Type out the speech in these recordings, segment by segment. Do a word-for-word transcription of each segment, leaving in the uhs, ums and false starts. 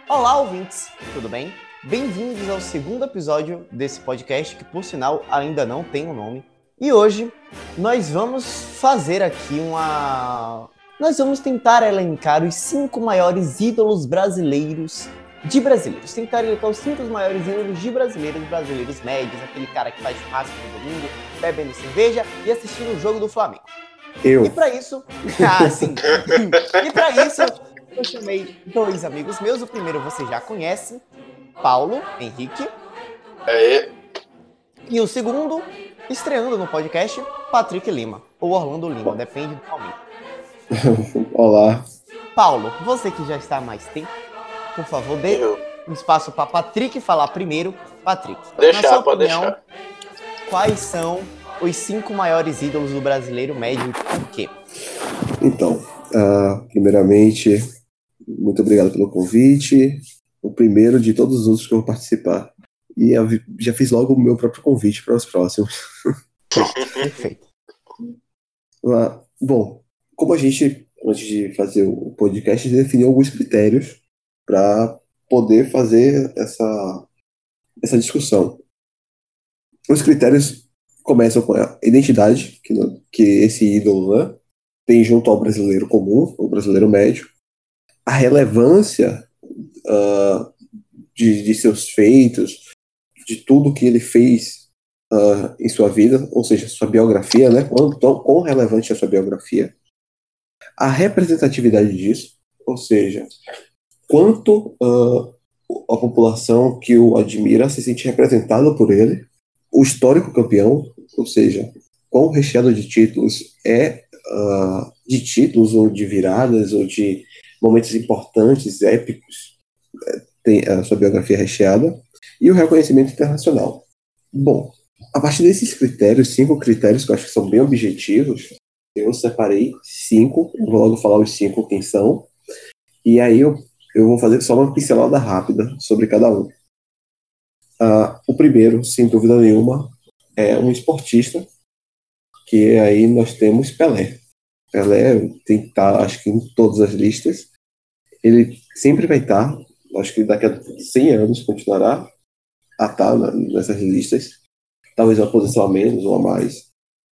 Olá, ouvintes, tudo bem? Bem-vindos ao segundo episódio desse podcast, que por sinal ainda não tem um nome. E hoje nós vamos fazer aqui uma... Nós vamos tentar elencar os cinco maiores ídolos brasileiros de brasileiros. Tentar elencar os cinco maiores ídolos de brasileiros, brasileiros médios, aquele cara que faz churrasco no domingo, bebendo cerveja e assistindo o jogo do Flamengo. Eu. E pra isso... Ah, sim. E pra isso... Eu chamei dois amigos meus. O primeiro você já conhece, Paulo Henrique. É. E o segundo, estreando no podcast, Patrick Lima. Ou Orlando Lima, depende do momento. Olá. Paulo, você que já está há mais tempo, por favor, dê Eu. um espaço para Patrick falar primeiro. Patrick, Deixar, na sua pode opinião, deixar. quais são os cinco maiores ídolos do brasileiro médio e por quê? Então, uh, primeiramente, muito obrigado pelo convite. O primeiro de todos os outros que eu vou participar. E eu já fiz logo o meu próprio convite para os próximos. Pronto, perfeito. Uh, bom, como a gente, antes de fazer o podcast, definiu alguns critérios para poder fazer essa, essa discussão. Os critérios começam com a identidade que, que esse ídolo, né, tem junto ao brasileiro comum, o brasileiro médio, a relevância uh, de, de seus feitos, de tudo que ele fez uh, em sua vida, ou seja, sua biografia, né, quão, tão, quão relevante é a sua biografia, a representatividade disso, ou seja, quanto uh, a população que o admira se sente representada por ele, o histórico campeão, ou seja, quão recheado de títulos é, uh, de títulos ou de viradas ou de momentos importantes, épicos, tem a sua biografia recheada, e o reconhecimento internacional. Bom, a partir desses critérios, cinco critérios que eu acho que são bem objetivos, eu separei cinco, eu vou logo falar os cinco quem são, e aí eu, eu vou fazer só uma pincelada rápida sobre cada um. Uh, o primeiro, sem dúvida nenhuma, é um esportista, que aí nós temos Pelé. Pelé tem que estar, acho que, em todas as listas. Ele sempre vai estar, acho que daqui a cem anos continuará a estar nessas listas. Talvez uma posição a menos ou a mais.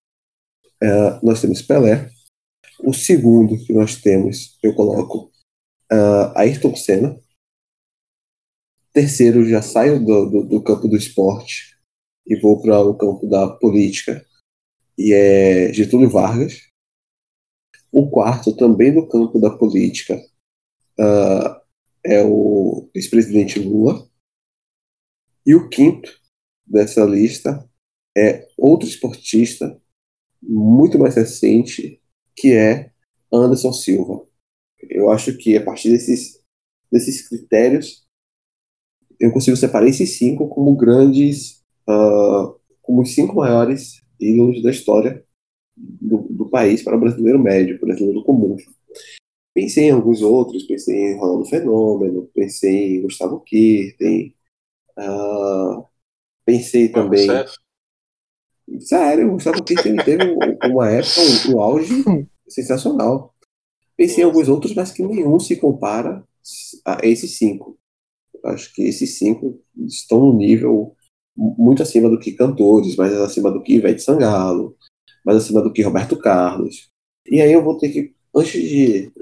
Uh, nós temos Pelé. O segundo que nós temos, eu coloco uh, Ayrton Senna. Terceiro, já saio do, do, do campo do esporte e vou para o campo da política, e é Getúlio Vargas. O quarto, também do campo da política, uh, é o ex-presidente Lula. E o quinto dessa lista é outro esportista muito mais recente, que é Anderson Silva. Eu acho que a partir desses, desses critérios eu consigo separar esses cinco como grandes, uh, como os cinco maiores ídolos da história do, do país para o brasileiro médio, para o brasileiro comum. Pensei em alguns outros, pensei em Ronaldo Fenômeno, pensei em Gustavo Kirten, uh, pensei também... Sério? Sério, o Gustavo Kirten teve uma época, um, um auge sensacional. Pensei em alguns outros, mas que nenhum se compara a esses cinco. Acho que esses cinco estão no nível muito acima do que cantores, mais acima do que Ivete Sangalo, mais acima do que Roberto Carlos. E aí eu vou ter que, antes de,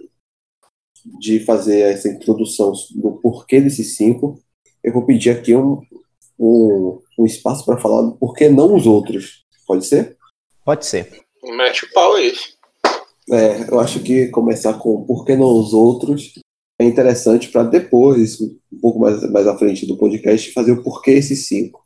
de fazer essa introdução do porquê desses cinco, eu vou pedir aqui um, um, um espaço para falar do porquê não os outros. Pode ser? Pode ser. Mete o pau aí. É, eu acho que começar com porquê não os outros é interessante para depois, um pouco mais, mais à frente do podcast, fazer o porquê esses cinco.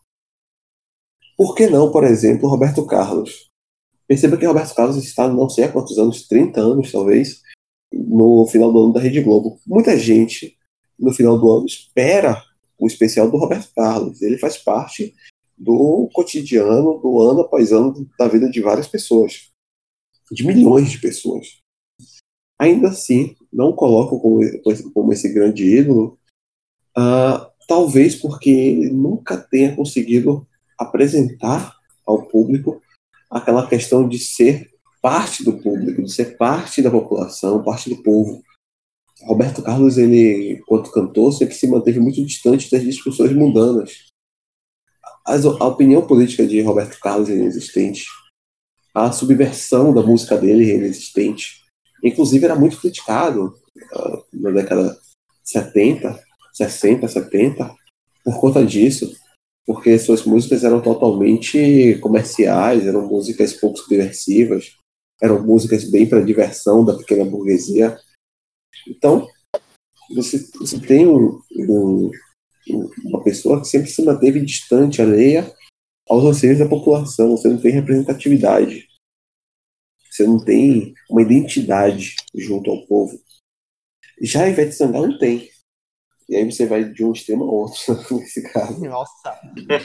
Por que não, por exemplo, Roberto Carlos? Perceba que Roberto Carlos está, não sei há quantos anos, trinta anos talvez, no final do ano da Rede Globo. Muita gente, no final do ano, espera o especial do Roberto Carlos. Ele faz parte do cotidiano, do ano após ano, da vida de várias pessoas. De milhões de pessoas. Ainda assim, não coloco como, como esse grande ídolo, uh, talvez porque ele nunca tenha conseguido apresentar ao público aquela questão de ser parte do público, de ser parte da população, parte do povo. Roberto Carlos, ele, enquanto cantor, sempre se manteve muito distante das discussões mundanas. As, a opinião política de Roberto Carlos é inexistente. A subversão da música dele é inexistente. Inclusive, era muito criticado uh, na década setenta, sessenta, setenta, por conta disso, porque suas músicas eram totalmente comerciais, eram músicas pouco subversivas, eram músicas bem para diversão da pequena burguesia. Então, você, você tem um, um, uma pessoa que sempre se manteve distante, alheia aos anseios da população. Você não tem representatividade. Você não tem uma identidade junto ao povo. Já a Ivete Sangalo não tem. E aí você vai de um extremo a outro, nesse caso. Nossa!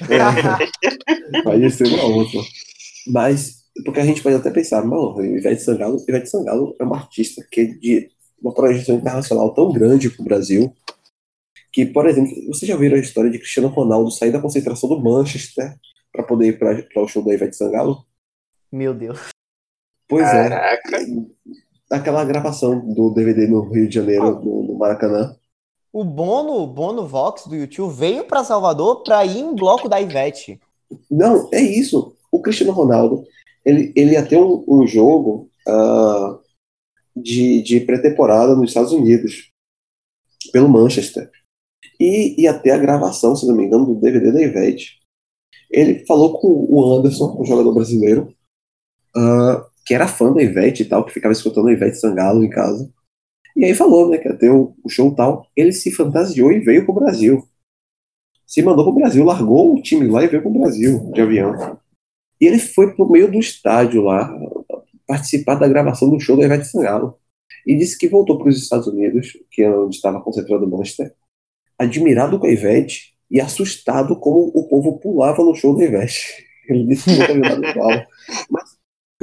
É, vai de um extremo a outro. Mas, porque a gente pode até pensar, não, Ivete Sangalo, Ivete Sangalo é uma artista que é de uma projeção internacional tão grande para o Brasil, que, por exemplo, você já viu a história de Cristiano Ronaldo sair da concentração do Manchester para poder ir para o show da Ivete Sangalo? Meu Deus. Pois Caraca. é. Aquela gravação do D V D no Rio de Janeiro, no, no Maracanã. O Bono, Bono Vox do YouTube veio para Salvador para ir em bloco da Ivete. Não, é isso. O Cristiano Ronaldo, ele, ele ia ter um, um jogo uh, de, de pré-temporada nos Estados Unidos, pelo Manchester. E ia ter a gravação, se não me engano, do D V D da Ivete. Ele falou com o Anderson, um jogador brasileiro, uh, que era fã da Ivete e tal, que ficava escutando a Ivete Sangalo em casa. E aí falou, né, que ia ter o, o show e tal. Ele se fantasiou e veio pro Brasil. Se mandou pro Brasil, largou o time lá e veio pro Brasil, de avião. E ele foi pro meio do estádio lá, participar da gravação do show da Ivete Sangalo. E disse que voltou para os Estados Unidos, que é onde estava concentrado o Manchester, admirado com a Ivete e assustado como o povo pulava no show da Ivete. Ele disse que nunca viu nada igual. Mas...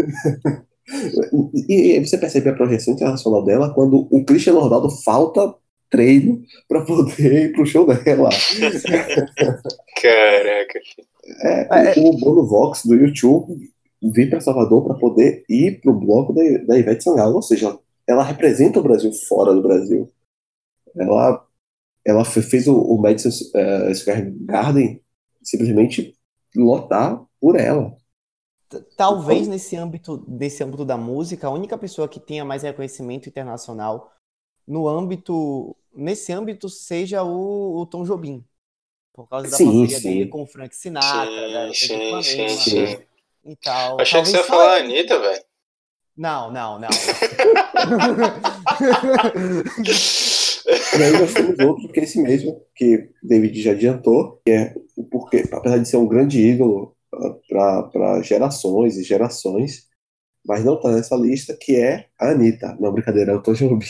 e, e você percebe a projeção internacional dela quando o Cristiano Ronaldo falta treino para poder ir pro show dela. Caraca. É, o, o Bono Vox do YouTube veio para Salvador para poder ir pro bloco da, da Ivete Sangalo, ou seja, ela representa o Brasil fora do Brasil. Ela, ela fez o, o Madison uh, Square Garden simplesmente lotar por ela. Talvez Então, nesse âmbito, nesse âmbito da música, a única pessoa que tenha mais reconhecimento internacional no âmbito, nesse âmbito seja o, o Tom Jobim, por causa da sim, parceria sim. dele com o Frank Sinatra, da Sim, Efeito sim, sim, Ipanema sim. e tal. Achei que Talvez você ia só falar a ele- Anitta, velho. Não, não, não, E aí nós temos outro que é esse mesmo, que David já adiantou, que é o porquê, apesar de ser um grande ídolo para gerações e gerações, mas não está nessa lista, que é a Anitta. Não, brincadeira, é o Tom Jobim.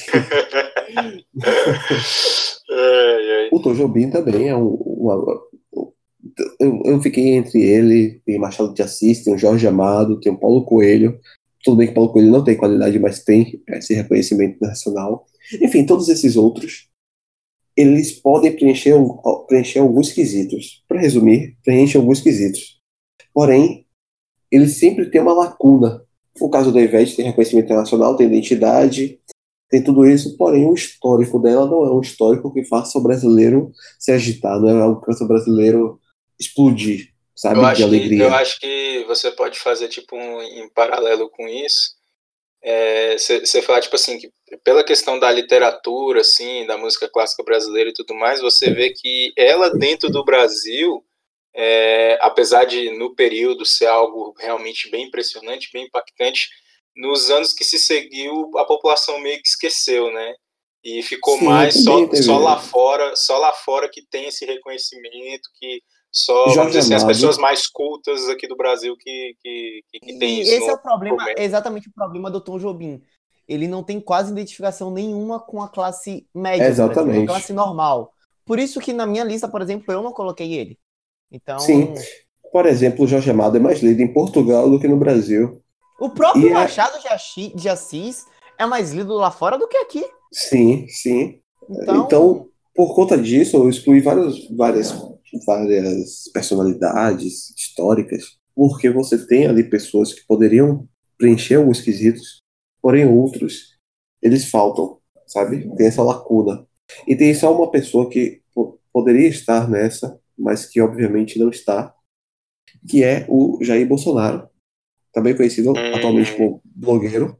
Ai, ai. O Tom Jobim também é um... uma- eu, eu fiquei entre ele, tem Machado de Assis, tem o Jorge Amado, tem o Paulo Coelho. Tudo bem que Paulo Coelho não tem qualidade, mas tem esse reconhecimento nacional. Enfim, todos esses outros, eles podem preencher, um- preencher alguns quesitos. Para resumir, preenchem alguns quesitos. Porém, eles sempre têm uma lacuna. O caso da Ivete tem reconhecimento internacional, tem identidade, tem tudo isso, porém o histórico dela não é um histórico que faça o brasileiro se agitar, não é algo que faça o brasileiro explodir, sabe, Eu de acho que, alegria. eu acho que você pode fazer, tipo, um, em paralelo com isso, você falar, tipo assim, que pela questão da literatura, assim, da música clássica brasileira e tudo mais, você vê que ela dentro do Brasil, é, apesar de no período ser algo realmente bem impressionante, bem impactante, nos anos que se seguiu, a população meio que esqueceu, né? E ficou Sim, mais também só, teve só lá fora, só lá fora que tem esse reconhecimento, que só, vamos Jorge dizer assim, as Amado. pessoas mais cultas aqui do Brasil que, que, que, que tem E isso esse é no o problema, momento. é exatamente o problema do Tom Jobim. Ele não tem quase identificação nenhuma com a classe média do Brasil, a Exatamente. classe normal. Por isso que na minha lista, por exemplo, eu não coloquei ele. Então, Sim. Por exemplo, o Jorge Amado é mais lido em Portugal do que no Brasil. o próprio E é- Machado de Assi- de Assis é mais lido lá fora do que aqui. Sim, sim. Então, Então, por conta disso, eu excluí várias, várias, várias personalidades históricas, porque você tem ali pessoas que poderiam preencher alguns quesitos, porém outros, eles faltam. sabe? Tem essa lacuna. E tem só uma pessoa que po- poderia estar nessa, mas que obviamente não está, que é o Jair Bolsonaro, também conhecido atualmente Hum, como blogueiro,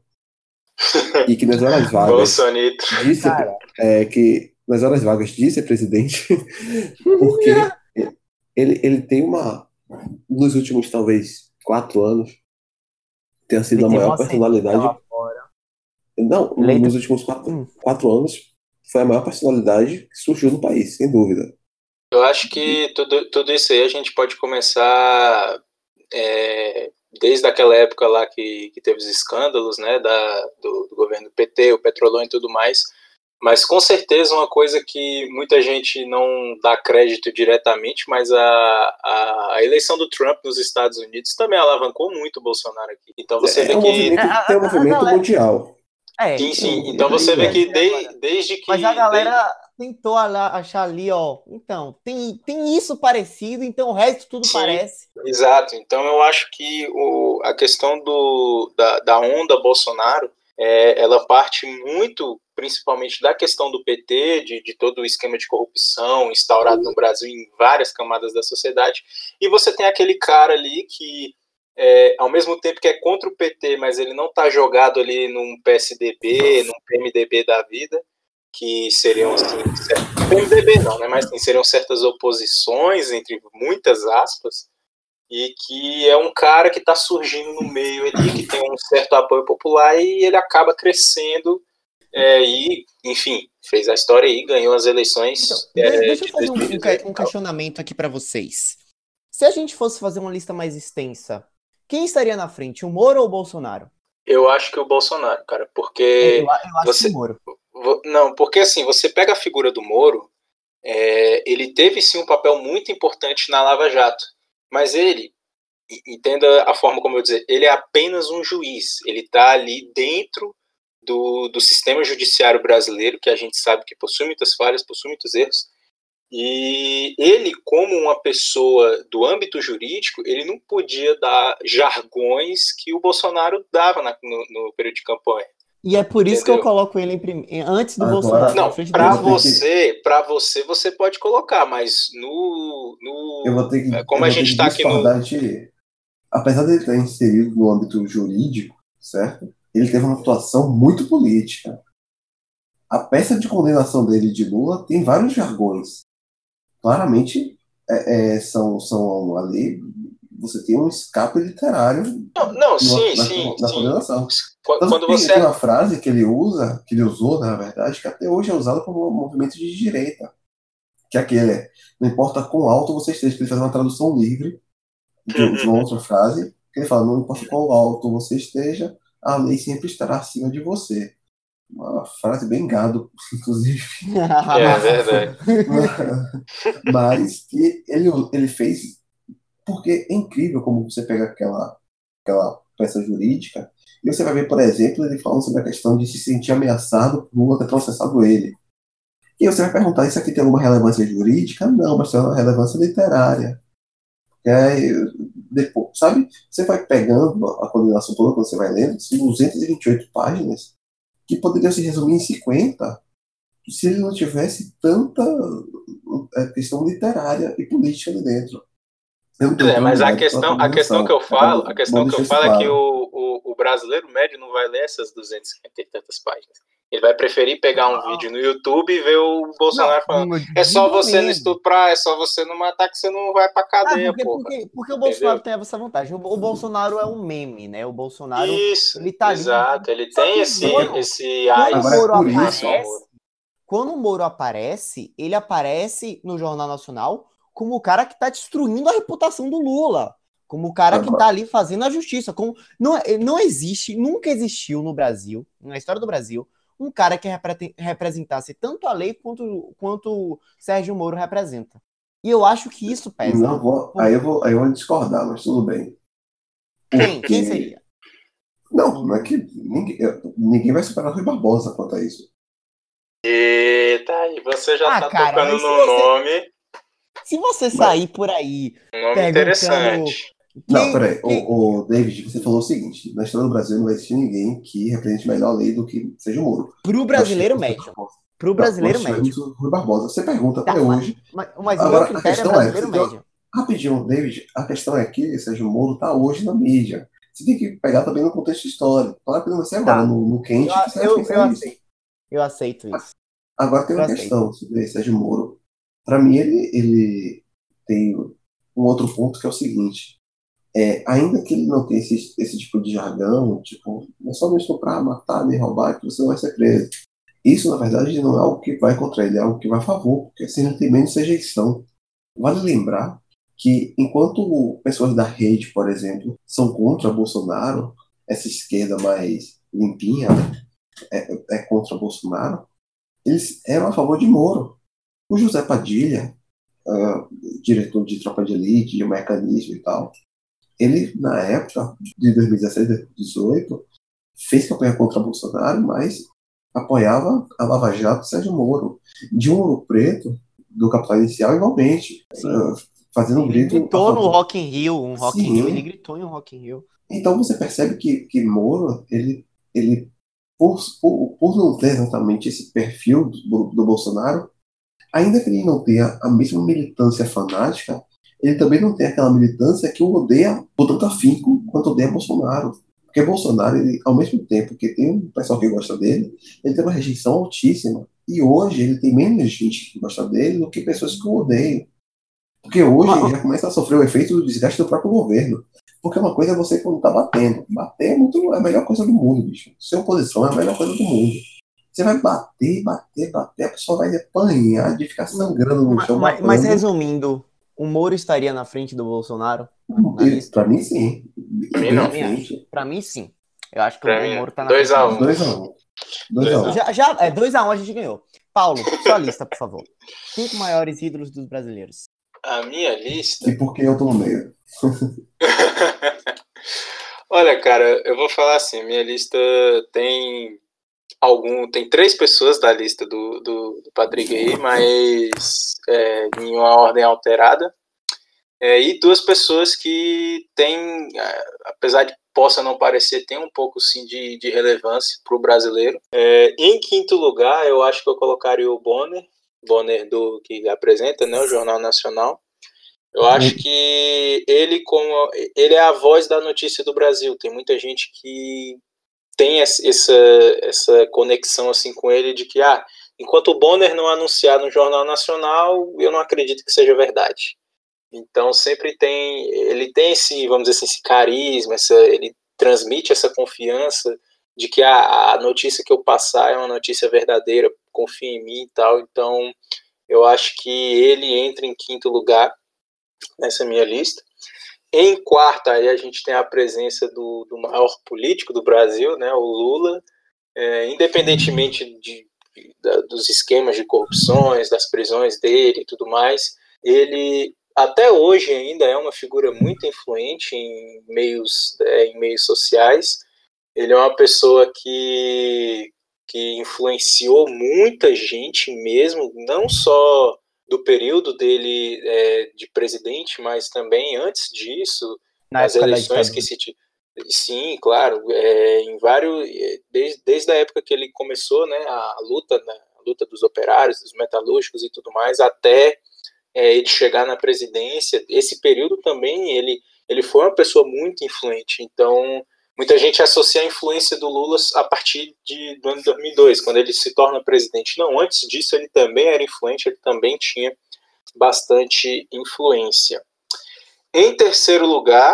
e que nas horas vagas Bolsonaro. disse Cara, é, que nas horas vagas de ser presidente, porque ele, ele tem uma, nos últimos talvez quatro anos, tem sido ele a tem maior uma ascendência lá personalidade. fora. Não, Eleito. nos últimos quatro, Hum, quatro anos, foi a maior personalidade que surgiu no país, sem dúvida. Eu acho E, que tudo, tudo isso aí a gente pode começar é, desde aquela época lá que, que teve os escândalos, né, da, do, do governo P T, o Petrolão e tudo mais, mas com certeza uma coisa que muita gente não dá crédito diretamente, mas a, a, a eleição do Trump nos Estados Unidos também alavancou muito o Bolsonaro aqui. Então você é vê um que, é, movimento, a, tem um a- a movimento galera. mundial. É, sim, É um sim, então isso movimento isso você que eu vê ia mundial. que dizer de, agora. desde Mas a que, de, galera tentou lá achar ali, ó. Então, tem, tem isso parecido, então o resto tudo sim, parece. exato. Então eu acho que o, a questão do, da, da onda Bolsonaro, é, ela parte muito, principalmente da questão do P T, de, de todo o esquema de corrupção instaurado no Brasil em várias camadas da sociedade. E você tem aquele cara ali que, é, ao mesmo tempo que é contra o P T, mas ele não está jogado ali num P S D B, num P M D B da vida, que seriam assim, P M D B não, né? Mas assim, seriam certas oposições, entre muitas aspas, e que é um cara que está surgindo no meio ali, que tem um certo apoio popular e ele acaba crescendo é, e, enfim, fez a história aí, ganhou as Então, eleições de- é, deixa eu de fazer um, um que- dois mil e dezoito um e tal. questionamento aqui pra vocês. Se a gente fosse fazer uma lista mais extensa, quem estaria na frente, o Moro ou o Bolsonaro? Eu acho que o Bolsonaro, cara, É, eu, porque a- eu acho que o você, Moro. vo- não, porque assim, você pega a figura do Moro, é, ele teve sim um papel muito importante na Lava Jato, mas ele, e- entenda a forma como eu dizer, ele é apenas um juiz, ele está ali dentro do, do sistema judiciário brasileiro, que a gente sabe que possui muitas falhas, possui muitos erros, e ele, como uma pessoa do âmbito jurídico, ele não podia dar jargões que o Bolsonaro dava na, no, no período de campanha, E é por isso que eu entendeu? coloco ele em prim- em- antes do Bolsonaro, Agora, na Não, frente do eu para vou ter Bolsonaro. que, você, para você, você pode colocar, mas no, eu vou no ter que, eu como a vou ter gente que está aqui no, discordar de, apesar de ele estar inserido no âmbito jurídico, certo? Ele teve uma atuação muito política. A peça de condenação dele de Lula tem vários jargões. Claramente, é, é, são, são ali, você tem um escape literário não, não, no- sim, na, sim, na sim. condenação. Tanto Quando que tem, você tem é, uma frase que ele usa, que ele usou, na verdade, que até hoje é usada por um movimento de direita, que é aquele, não importa quão alto você esteja, que ele faz uma tradução livre de, de uma outra frase, que ele fala, não importa quão alto você esteja, a lei sempre estará acima de você. Uma frase bem gado, inclusive. é verdade. Mas que ele, ele fez porque é incrível como você pega aquela, aquela peça jurídica e você vai ver, por exemplo, ele falando sobre a questão de se sentir ameaçado por Lula ter processado ele. E você vai perguntar, isso aqui tem alguma relevância jurídica? Não, mas tem uma relevância literária. E aí, depois, sabe? Você vai pegando a condenação toda quando você vai lendo, são duzentas e vinte e oito páginas, que poderiam se resumir em cinquenta se ele não tivesse tanta é, questão literária e política ali dentro. Eu não tenho É, mas a mérito pela questão, a questão que condenação. eu É falo, a bom, bom questão que eu deixar isso falo é que o, claro. o, o brasileiro médio não vai ler essas duzentas e cinquenta e tantas páginas. Ele vai preferir pegar um vídeo no YouTube e ver o Não, Bolsonaro falando: eu é só digo você não menos. estuprar, é só você não matar que você não vai pra Ah, cadeia, porque, porra. porque, porque o Bolsonaro Entendeu? tem essa vantagem. O, o Bolsonaro é um meme, né? O Bolsonaro, Isso, ele tá ali. exato. Ele Só tem que o esse, Moro, esse quando o AIS Agora, Moro por em relação ao isso, aparece, Moro. quando o Moro aparece, ele aparece no Jornal Nacional como o cara que tá destruindo a reputação do Lula. Como o cara que tá agora, ali fazendo a justiça. Como, não, não existe, nunca existiu no Brasil, na história do Brasil, um cara que repre- representasse tanto a lei quanto, quanto o Sérgio Moro representa. E eu acho que isso pesa. não vou, Por- aí eu vou, aí eu vou discordar, mas tudo bem. Quem? Quem Porque, seria? não, não é que ninguém, eu- ninguém vai superar o Rui Barbosa quanto a isso. Eita, aí você já Ah, tá cara, tocando mas se no você, nome, se você Mas, sair por aí um nome perguntando, interessante. Não, Que, peraí. que... O, o David, você falou o seguinte: na história do Brasil não vai existir ninguém que represente melhor a lei do que seja o Moro. Pro Nós brasileiro tivemos o Rui médio. Barbosa. Pro Não, brasileiro nós médio. tivemos o Rui Barbosa. Você pergunta até Tá, mas, hoje. mas, mas o meu Agora, a critério é questão é, brasileiro você tem uma- médio. rapidinho, David, a questão é que Sérgio Moro está hoje na mídia. Você tem que pegar também no contexto histórico. Claro que não vai ser agora, Tá. no, no Eu, quente, que você vai eu, pensar eu isso. aceito. Eu aceito isso. Agora tem Eu uma aceito. questão sobre Sérgio Moro. Para mim, ele, ele tem um outro ponto que é o seguinte. É, ainda que ele não tenha esse, esse tipo de jargão, tipo, não é só me estuprar, matar, me roubar, que você não vai ser preso. Isso, na verdade, não é algo que vai contra ele, é algo que vai a favor, porque assim ele tem menos rejeição. Vale lembrar que, enquanto pessoas da rede, por exemplo, são contra Bolsonaro, essa esquerda mais limpinha, né, é, é contra Bolsonaro, eles eram a favor de Moro. O José Padilha, ah, diretor de Tropa de Elite, de um mecanismo e tal, ele, na época de dois mil e dezesseis, dois mil e dezoito, fez campanha contra Bolsonaro, mas apoiava a Lava Jato e Sérgio Moro. De um Ouro Preto, do Capital Inicial, igualmente, Sim. uh, fazendo um Ele grito a gritou no favor. Rock in Rio, um Rock in Rio, ele Sim. gritou em um Rock in Rio. Então você percebe que, que Moro, ele, ele por, por, por não ter exatamente esse perfil do, do Bolsonaro, ainda que ele não tenha a mesma militância fanática, ele também não tem aquela militância que o odeia por tanto afinco quanto odeia Bolsonaro. Porque Bolsonaro, ele, ao mesmo tempo que tem um pessoal que gosta dele, ele tem uma rejeição altíssima. E hoje ele tem menos gente que gosta dele do que pessoas que o odeiam. Porque hoje ele já começa a sofrer o efeito do desgaste do próprio governo. Porque uma coisa é você quando tá batendo. Bater é, muito, é a melhor coisa do mundo, bicho. Ser oposição é a melhor coisa do mundo. Você vai bater, bater, bater, a pessoa vai apanhar de ficar sangrando no chão, Mas, mas babando. resumindo, o Moro estaria na frente do Bolsonaro na E, lista? pra mim, sim. Pra mim, Bem à não. frente. Pra mim, sim. Eu acho que Pra o mim, Moro tá na dois frente a do um. dois a um. dois a um. Já, já, é dois a um a gente ganhou. Paulo, sua lista, por favor. Cinco maiores ídolos dos brasileiros. A minha lista. E por que eu tô no meio? Olha, cara, eu vou falar assim, minha lista tem algum, tem três pessoas da lista do, do, do Patrick aí, mas é, em uma ordem alterada, é, e duas pessoas que têm, apesar de possa não parecer, tem um pouco sim de, de relevância para o brasileiro. É, em quinto lugar, eu acho que eu colocaria o Bonner, Bonner do que apresenta, né, o Jornal Nacional. Eu acho que ele, como ele é a voz da notícia do Brasil. Tem muita gente que tem essa, essa conexão assim com ele de que, ah, enquanto o Bonner não anunciar no Jornal Nacional, eu não acredito que seja verdade. Então sempre tem, ele tem esse, vamos dizer assim, esse carisma, essa, ele transmite essa confiança de que a, a notícia que eu passar é uma notícia verdadeira, confia em mim e tal. Então eu acho que ele entra em quinto lugar nessa minha lista. Em quarta, aí a gente tem a presença do, do maior político do Brasil, né, o Lula, é, independentemente de, de, dos esquemas de corrupções, das prisões dele e tudo mais, ele até hoje ainda é uma figura muito influente em meios, é, em meios sociais. Ele é uma pessoa que, que influenciou muita gente mesmo, não só do período dele é, de presidente, mas também antes disso, Na nas época da eleições que ditadura. se sim, claro, é, em vários desde, desde a época que ele começou, né, a luta, né, a luta dos operários, dos metalúrgicos e tudo mais, até é, ele chegar na presidência, esse período também ele ele foi uma pessoa muito influente. Então muita gente associa a influência do Lula a partir de, do ano dois mil e dois, quando ele se torna presidente. Não, antes disso ele também era influente, ele também tinha bastante influência. Em terceiro lugar,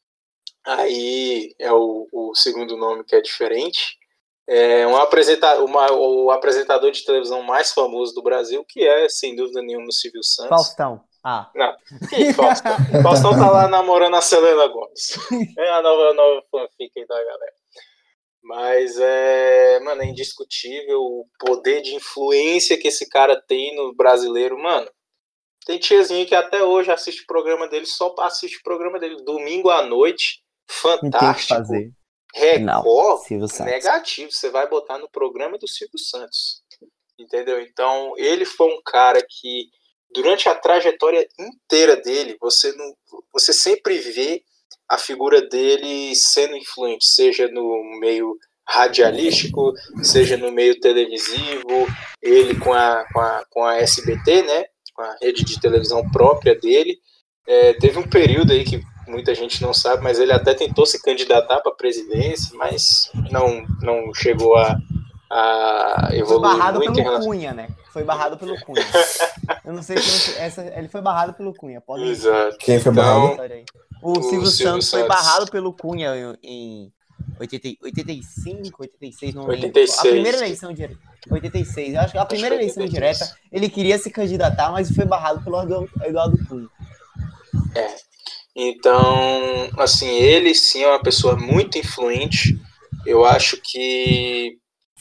aí é o, o segundo nome que é diferente, é um apresenta, uma, o apresentador de televisão mais famoso do Brasil, que é, sem dúvida nenhuma, o Silvio Santos. Faustão. Ah. Não, que Faustão? Faustão tá lá namorando a Selena Gomez. É a nova, nova fanfic aí da galera. Mas, é, mano, é indiscutível o poder de influência que esse cara tem no brasileiro. Mano, tem tiazinha que até hoje assiste o programa dele, só assiste o programa dele. Domingo à noite, Não tem o que Fantástico. fazer. Record, Silvio Santos. negativo. Você vai botar no programa do Silvio Santos. Entendeu? Então, ele foi um cara que, durante a trajetória inteira dele, você, não, você sempre vê a figura dele sendo influente, seja no meio radialístico, seja no meio televisivo, ele com a, com a, com a S B T, né, com a rede de televisão própria dele. É, teve um período aí que muita gente não sabe, mas ele até tentou se candidatar para a presidência, mas não, não chegou a, a evoluir foi barrado muito. Pelo Cunha, né? Foi barrado pelo Cunha. Eu não sei se essa, ele foi barrado pelo Cunha. Pode Exato. Quem foi então, barrado? O, o Silvio, Silvio Santos, Santos foi barrado pelo Cunha em oitenta, oitenta e cinco, oitenta e seis, não oitenta e seis. lembro. A primeira eleição direta. oitenta e seis. Acho que a primeira eleição direta, ele queria se candidatar, mas foi barrado pelo Eduardo Cunha. É. Então, assim, ele sim é uma pessoa muito influente. Eu acho que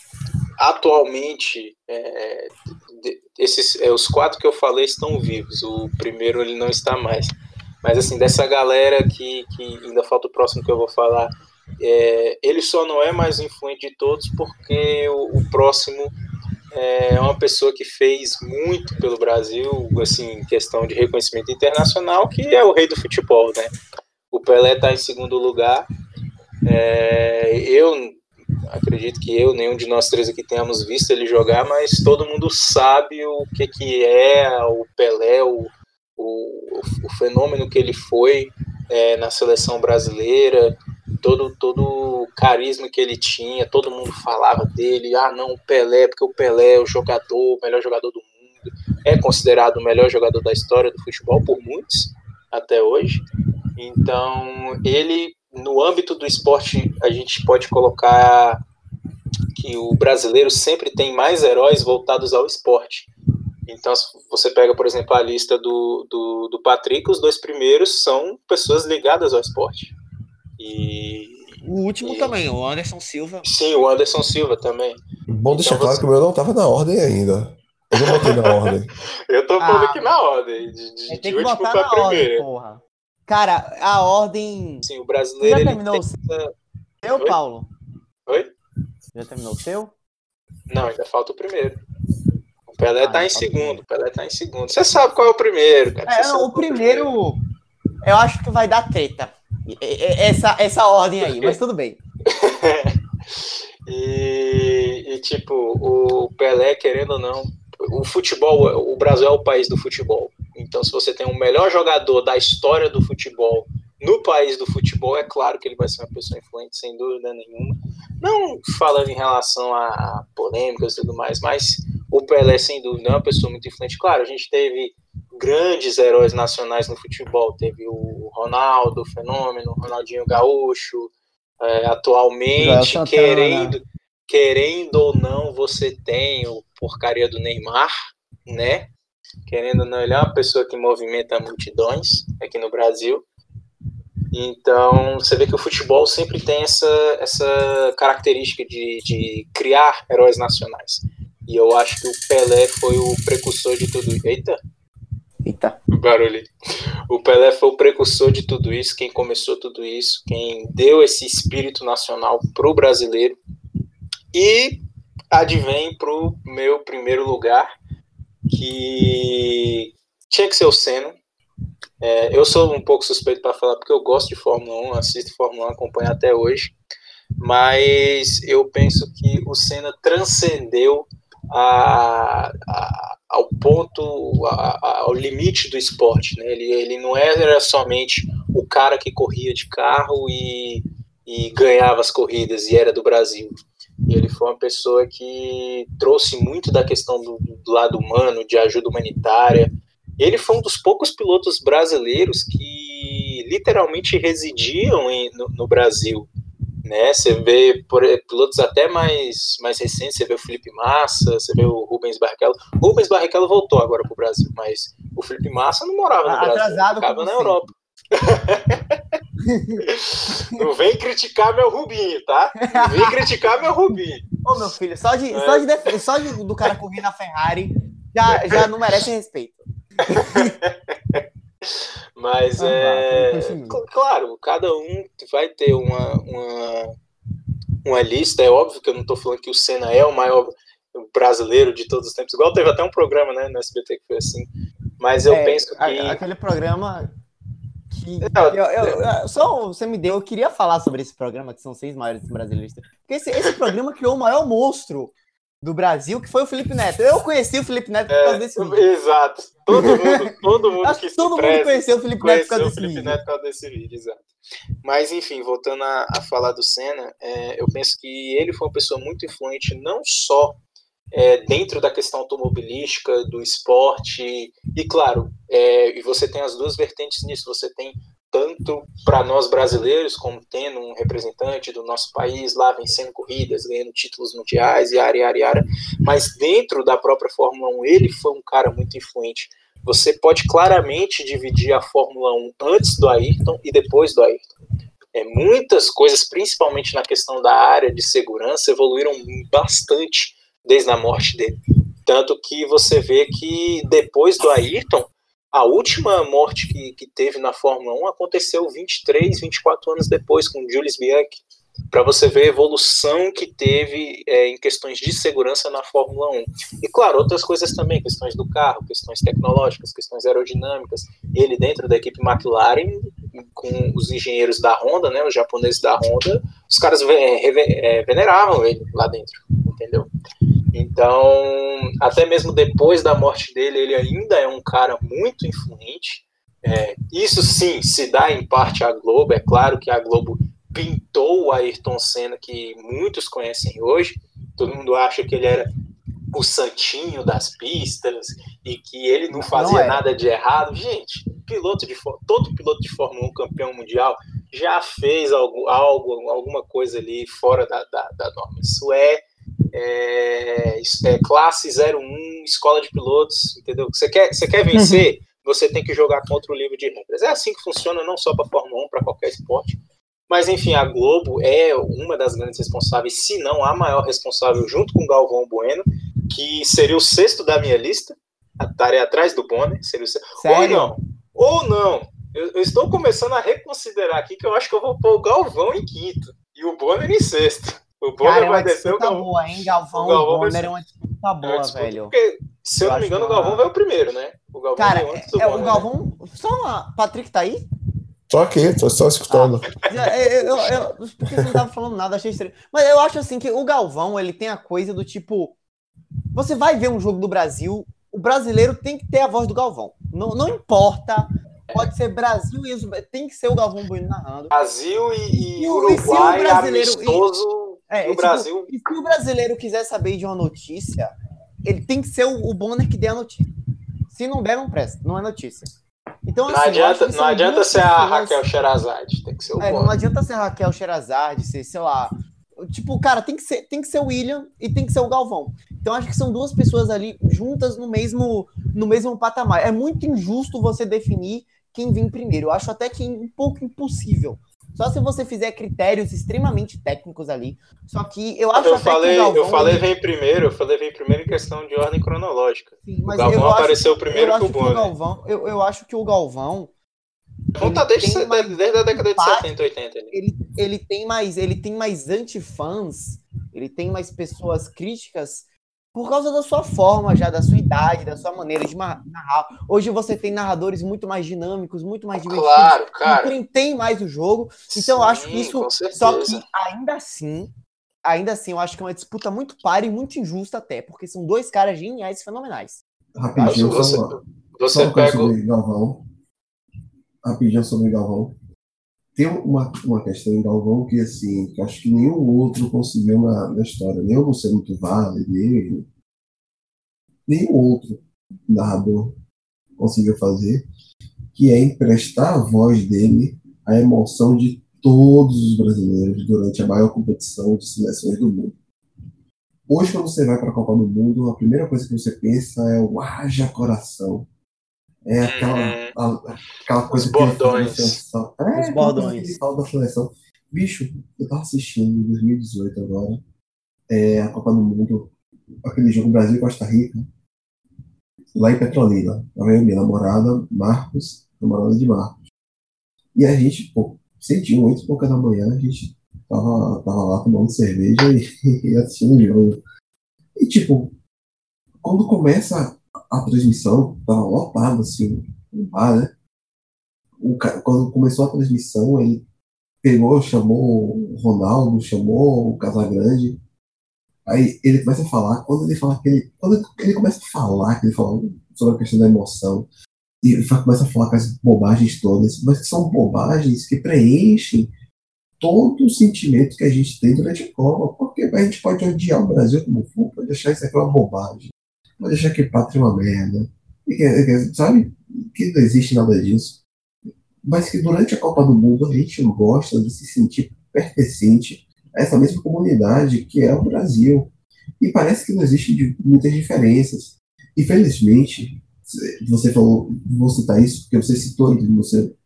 atualmente é, esses, é, os quatro que eu falei estão vivos. O primeiro ele não está mais. Mas assim, dessa galera que, que ainda falta o próximo que eu vou falar, é, ele só não é mais influente de todos porque o, o próximo é uma pessoa que fez muito pelo Brasil, assim, em questão de reconhecimento internacional, que é o rei do futebol, né? O Pelé está em segundo lugar. É, eu acredito que eu, nenhum de nós três aqui tenhamos visto ele jogar, mas todo mundo sabe o que, que é o Pelé, o, o, o fenômeno que ele foi é, na seleção brasileira, todo, todo o carisma que ele tinha, todo mundo falava dele, ah não, o Pelé, porque o Pelé é o jogador, o melhor jogador do mundo, é considerado o melhor jogador da história do futebol por muitos, até hoje. Então, ele, no âmbito do esporte, a gente pode colocar que o brasileiro sempre tem mais heróis voltados ao esporte. Então, se você pega, por exemplo, a lista do, do, do Patrick, os dois primeiros são pessoas ligadas ao esporte. E, o último e, também, o Anderson Silva. Sim, o Anderson Silva também. Bom deixar então, claro você... que o meu não estava na ordem ainda. Eu não botei na ordem. Eu tô pondo ah, aqui na ordem, de, de, de último para a primeira. Porra. Cara, a ordem... Sim, o brasileiro... Você já terminou tem... o seu, Oi? Paulo? Oi? Já terminou o seu? Não, ainda falta o primeiro. O Pelé ah, tá em segundo, o Pelé tá em segundo. Você sabe qual é o primeiro, cara. É, não, o primeiro, o primeiro, eu acho que vai dar treta. Essa, essa ordem aí, mas tudo bem. e, e, tipo, o Pelé, querendo ou não, o futebol, o Brasil é o país do futebol. Então, se você tem o melhor jogador da história do futebol no país do futebol, é claro que ele vai ser uma pessoa influente, sem dúvida nenhuma. Não falando em relação a polêmicas e tudo mais, mas o Pelé, sem dúvida, é uma pessoa muito influente. Claro, a gente teve grandes heróis nacionais no futebol. Teve o Ronaldo, o Fenômeno, o Ronaldinho Gaúcho. É, atualmente, querendo, querendo ou não, você tem o porcaria do Neymar, né? Querendo ou não, ele é uma pessoa que movimenta multidões aqui no Brasil. Então, você vê que o futebol sempre tem essa, essa característica de, de criar heróis nacionais. E eu acho que o Pelé foi o precursor de tudo isso. Eita! Eita! O barulho. O Pelé foi o precursor de tudo isso, quem começou tudo isso, quem deu esse espírito nacional pro brasileiro. E advém pro meu primeiro lugar, que tinha que ser o Senna. É, eu sou um pouco suspeito para falar porque eu gosto de Fórmula um, assisto Fórmula um, acompanho até hoje, mas eu penso que o Senna transcendeu a, a, ao ponto, a, a, ao limite do esporte, né? ele, ele não era somente o cara que corria de carro e, e ganhava as corridas e era do Brasil. Ele foi uma pessoa que trouxe muito da questão do, do lado humano, de ajuda humanitária. Ele foi um dos poucos pilotos brasileiros que literalmente residiam em, no, no Brasil, né? Você vê por, pilotos até mais, mais recentes, você vê o Felipe Massa, você vê o Rubens Barrichello. O Rubens Barrichello voltou agora para o Brasil, mas o Felipe Massa não morava no Brasil, ele ficava na Europa. Não vem criticar meu Rubinho, tá? Não vem criticar meu Rubinho. Ô, meu filho, só, de, é. só, de, só de, do cara correr na Ferrari já, já não merece respeito. Mas ah, é vai, claro, cada um vai ter uma, uma, uma lista. É óbvio que eu não estou falando que o Senna é o maior brasileiro de todos os tempos, igual teve até um programa, né, no S B T que foi assim, mas eu é, penso que aquele programa que, eu, eu, eu, só você me deu, eu queria falar sobre esse programa, que são seis maiores brasileiros. Porque esse, esse programa criou o maior monstro do Brasil, que foi o Felipe Neto. Eu conheci o Felipe Neto por causa desse vídeo. Exato. Todo mundo, todo mundo Acho que, que todo mundo preze, conheceu o Felipe Neto por causa desse vídeo. Neto por causa desse vídeo, exato. Mas, enfim, voltando a, a falar do Senna, é, eu penso que ele foi uma pessoa muito influente, não só é, dentro da questão automobilística, do esporte, e, e claro, é, e você tem as duas vertentes nisso, você tem tanto para nós brasileiros, como tendo um representante do nosso país lá vencendo corridas, ganhando títulos mundiais, e área, área, área, mas dentro da própria Fórmula um, ele foi um cara muito influente. Você pode claramente dividir a Fórmula um antes do Ayrton e depois do Ayrton. É, muitas coisas, principalmente na questão da área de segurança, evoluíram bastante desde a morte dele. Tanto que você vê que depois do Ayrton, a última morte que, que teve na Fórmula um aconteceu vinte e três, vinte e quatro anos depois, com Jules Bianchi. Para você ver a evolução que teve é, em questões de segurança na Fórmula um. E, claro, outras coisas também, questões do carro, questões tecnológicas, questões aerodinâmicas. Ele, dentro da equipe McLaren, com os engenheiros da Honda, né, os japoneses da Honda, os caras veneravam ele lá dentro, entendeu? Então, até mesmo depois da morte dele, ele ainda é um cara muito influente. É, isso sim se dá em parte à Globo. É claro que a Globo pintou o Ayrton Senna que muitos conhecem hoje. Todo mundo acha que ele era o santinho das pistas e que ele não fazia não é. nada de errado. Gente, piloto de, todo piloto de Fórmula um campeão mundial já fez algo, algo alguma coisa ali fora da, da, da norma. Isso é É, é classe zero um, escola de pilotos, entendeu? Você quer, você quer vencer, você tem que jogar contra o livro de regras. É assim que funciona, não só para Fórmula um, para qualquer esporte. Mas, enfim, a Globo é uma das grandes responsáveis, se não a maior responsável, junto com o Galvão Bueno, que seria o sexto da minha lista, estaria atrás do Bonner. Seria o sexto. Ou não, ou não. Eu, eu estou começando a reconsiderar aqui que eu acho que eu vou pôr o Galvão em quinto e o Bonner em sexto. O Bonner Cara, vai é descer o Galvão. Boa, hein? Galvão, o Galvão e Bonner é uma disputa boa, é uma disputa velho. Porque, se eu, eu não me engano, o Galvão uma... vai o primeiro, né? O Galvão Cara, é, o, é, Bonner, o Galvão... Né? Só uma... Patrick tá aí? Tô aqui, tô só escutando. Ah, eu, eu, eu, porque você não tava falando nada, achei estranho. Mas eu acho assim que o Galvão, ele tem a coisa do tipo... Você vai ver um jogo do Brasil, o brasileiro tem que ter a voz do Galvão. Não, não importa... Pode ser Brasil e tem que ser o Galvão Bueno narrando. Brasil e, e Uruguai, e amistoso e, é, no tipo, Brasil. E se o brasileiro quiser saber de uma notícia, ele tem que ser o, o Bonner que dê a notícia. Se não der, não presta. Não é notícia. Então, não assim, adianta, não adianta ser a Raquel Sherazade. Tem que ser o é, Bonner. Não adianta ser a Raquel Sherazade, ser, sei lá... Tipo, cara, tem que ser, tem que ser o William e tem que ser o Galvão. Então, acho que são duas pessoas ali juntas no mesmo, no mesmo patamar. É muito injusto você definir quem vem primeiro. Eu acho até que um pouco impossível. Só se você fizer critérios extremamente técnicos ali. Só que eu acho eu até falei, que o Galvão... Eu falei vem primeiro, eu falei vem primeiro em questão de ordem cronológica. Sim, mas o Galvão apareceu acho, primeiro eu que o Bonner. Que o Galvão, eu, eu acho que o Galvão... Ele tá desde, mais, desde a década de setenta, oitenta. Ali. Ele, ele, tem mais, ele tem mais antifãs, ele tem mais pessoas críticas por causa da sua forma já, da sua idade, da sua maneira de narrar. Hoje você tem narradores muito mais dinâmicos, muito mais divertidos. Claro, cara. Que tem mais o jogo. Então Sim, eu acho que isso... certeza. Só que ainda assim, ainda assim, eu acho que é uma disputa muito par e muito injusta até, porque são dois caras geniais e fenomenais. Rapidinho, você, só, você só um pega... sobre Galvão. Rapidinho sobre Galvão. Tem uma, uma questão em Galvão que, assim, que acho que nenhum outro conseguiu na, na história. Nem o Luciano Tuvari, nem nenhum outro narrador conseguiu fazer, que é emprestar a voz dele à emoção de todos os brasileiros durante a maior competição de seleções do mundo. Hoje, quando você vai para a Copa do Mundo, a primeira coisa que você pensa é o haja coração. É aquela, hum, a, aquela coisa os bordões. Que ele fala da é, os bordões. Que ele fala da seleção. Bicho, eu tava assistindo em dois mil e dezoito agora, é, a Copa do Mundo, aquele jogo Brasil e Costa Rica, lá em Petrolina. Tava eu, minha namorada, Marcos, namorada de Marcos. E a gente, pô, cedinho, oito e pouca da manhã, a gente tava, tava lá tomando cerveja e, e assistindo o jogo. E, tipo, quando começa a transmissão, tava lotado, assim, no bar, né? o cara, quando começou a transmissão, ele pegou, chamou o Ronaldo, chamou o Casagrande. Aí ele começa a falar, quando ele fala que ele, quando ele começa a falar, que ele fala sobre a questão da emoção, e ele começa a falar com as bobagens todas, mas que são bobagens que preenchem todo o sentimento que a gente tem durante a Copa, porque a gente pode odiar o Brasil como for, pode achar isso aqui uma bobagem, pode achar que pátria é uma merda, e que, que, sabe, que não existe nada disso, mas que durante a Copa do Mundo a gente gosta de se sentir pertencente a essa mesma comunidade que é o Brasil. E parece que não existem muitas diferenças. Infelizmente, você falou, vou citar isso, porque você citou ele no seu,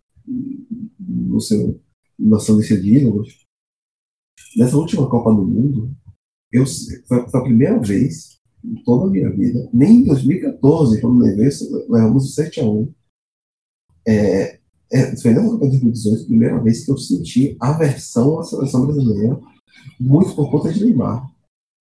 no seu, na sua lista de ídolos. Nessa última Copa do Mundo, eu, foi, foi a primeira vez em toda a minha vida, nem em dois mil e quatorze, quando levei, levamos o sete a um. É, é, foi nessa Copa de dois mil e dezoito, a primeira vez que eu senti aversão à seleção brasileira, muito por conta de Neymar.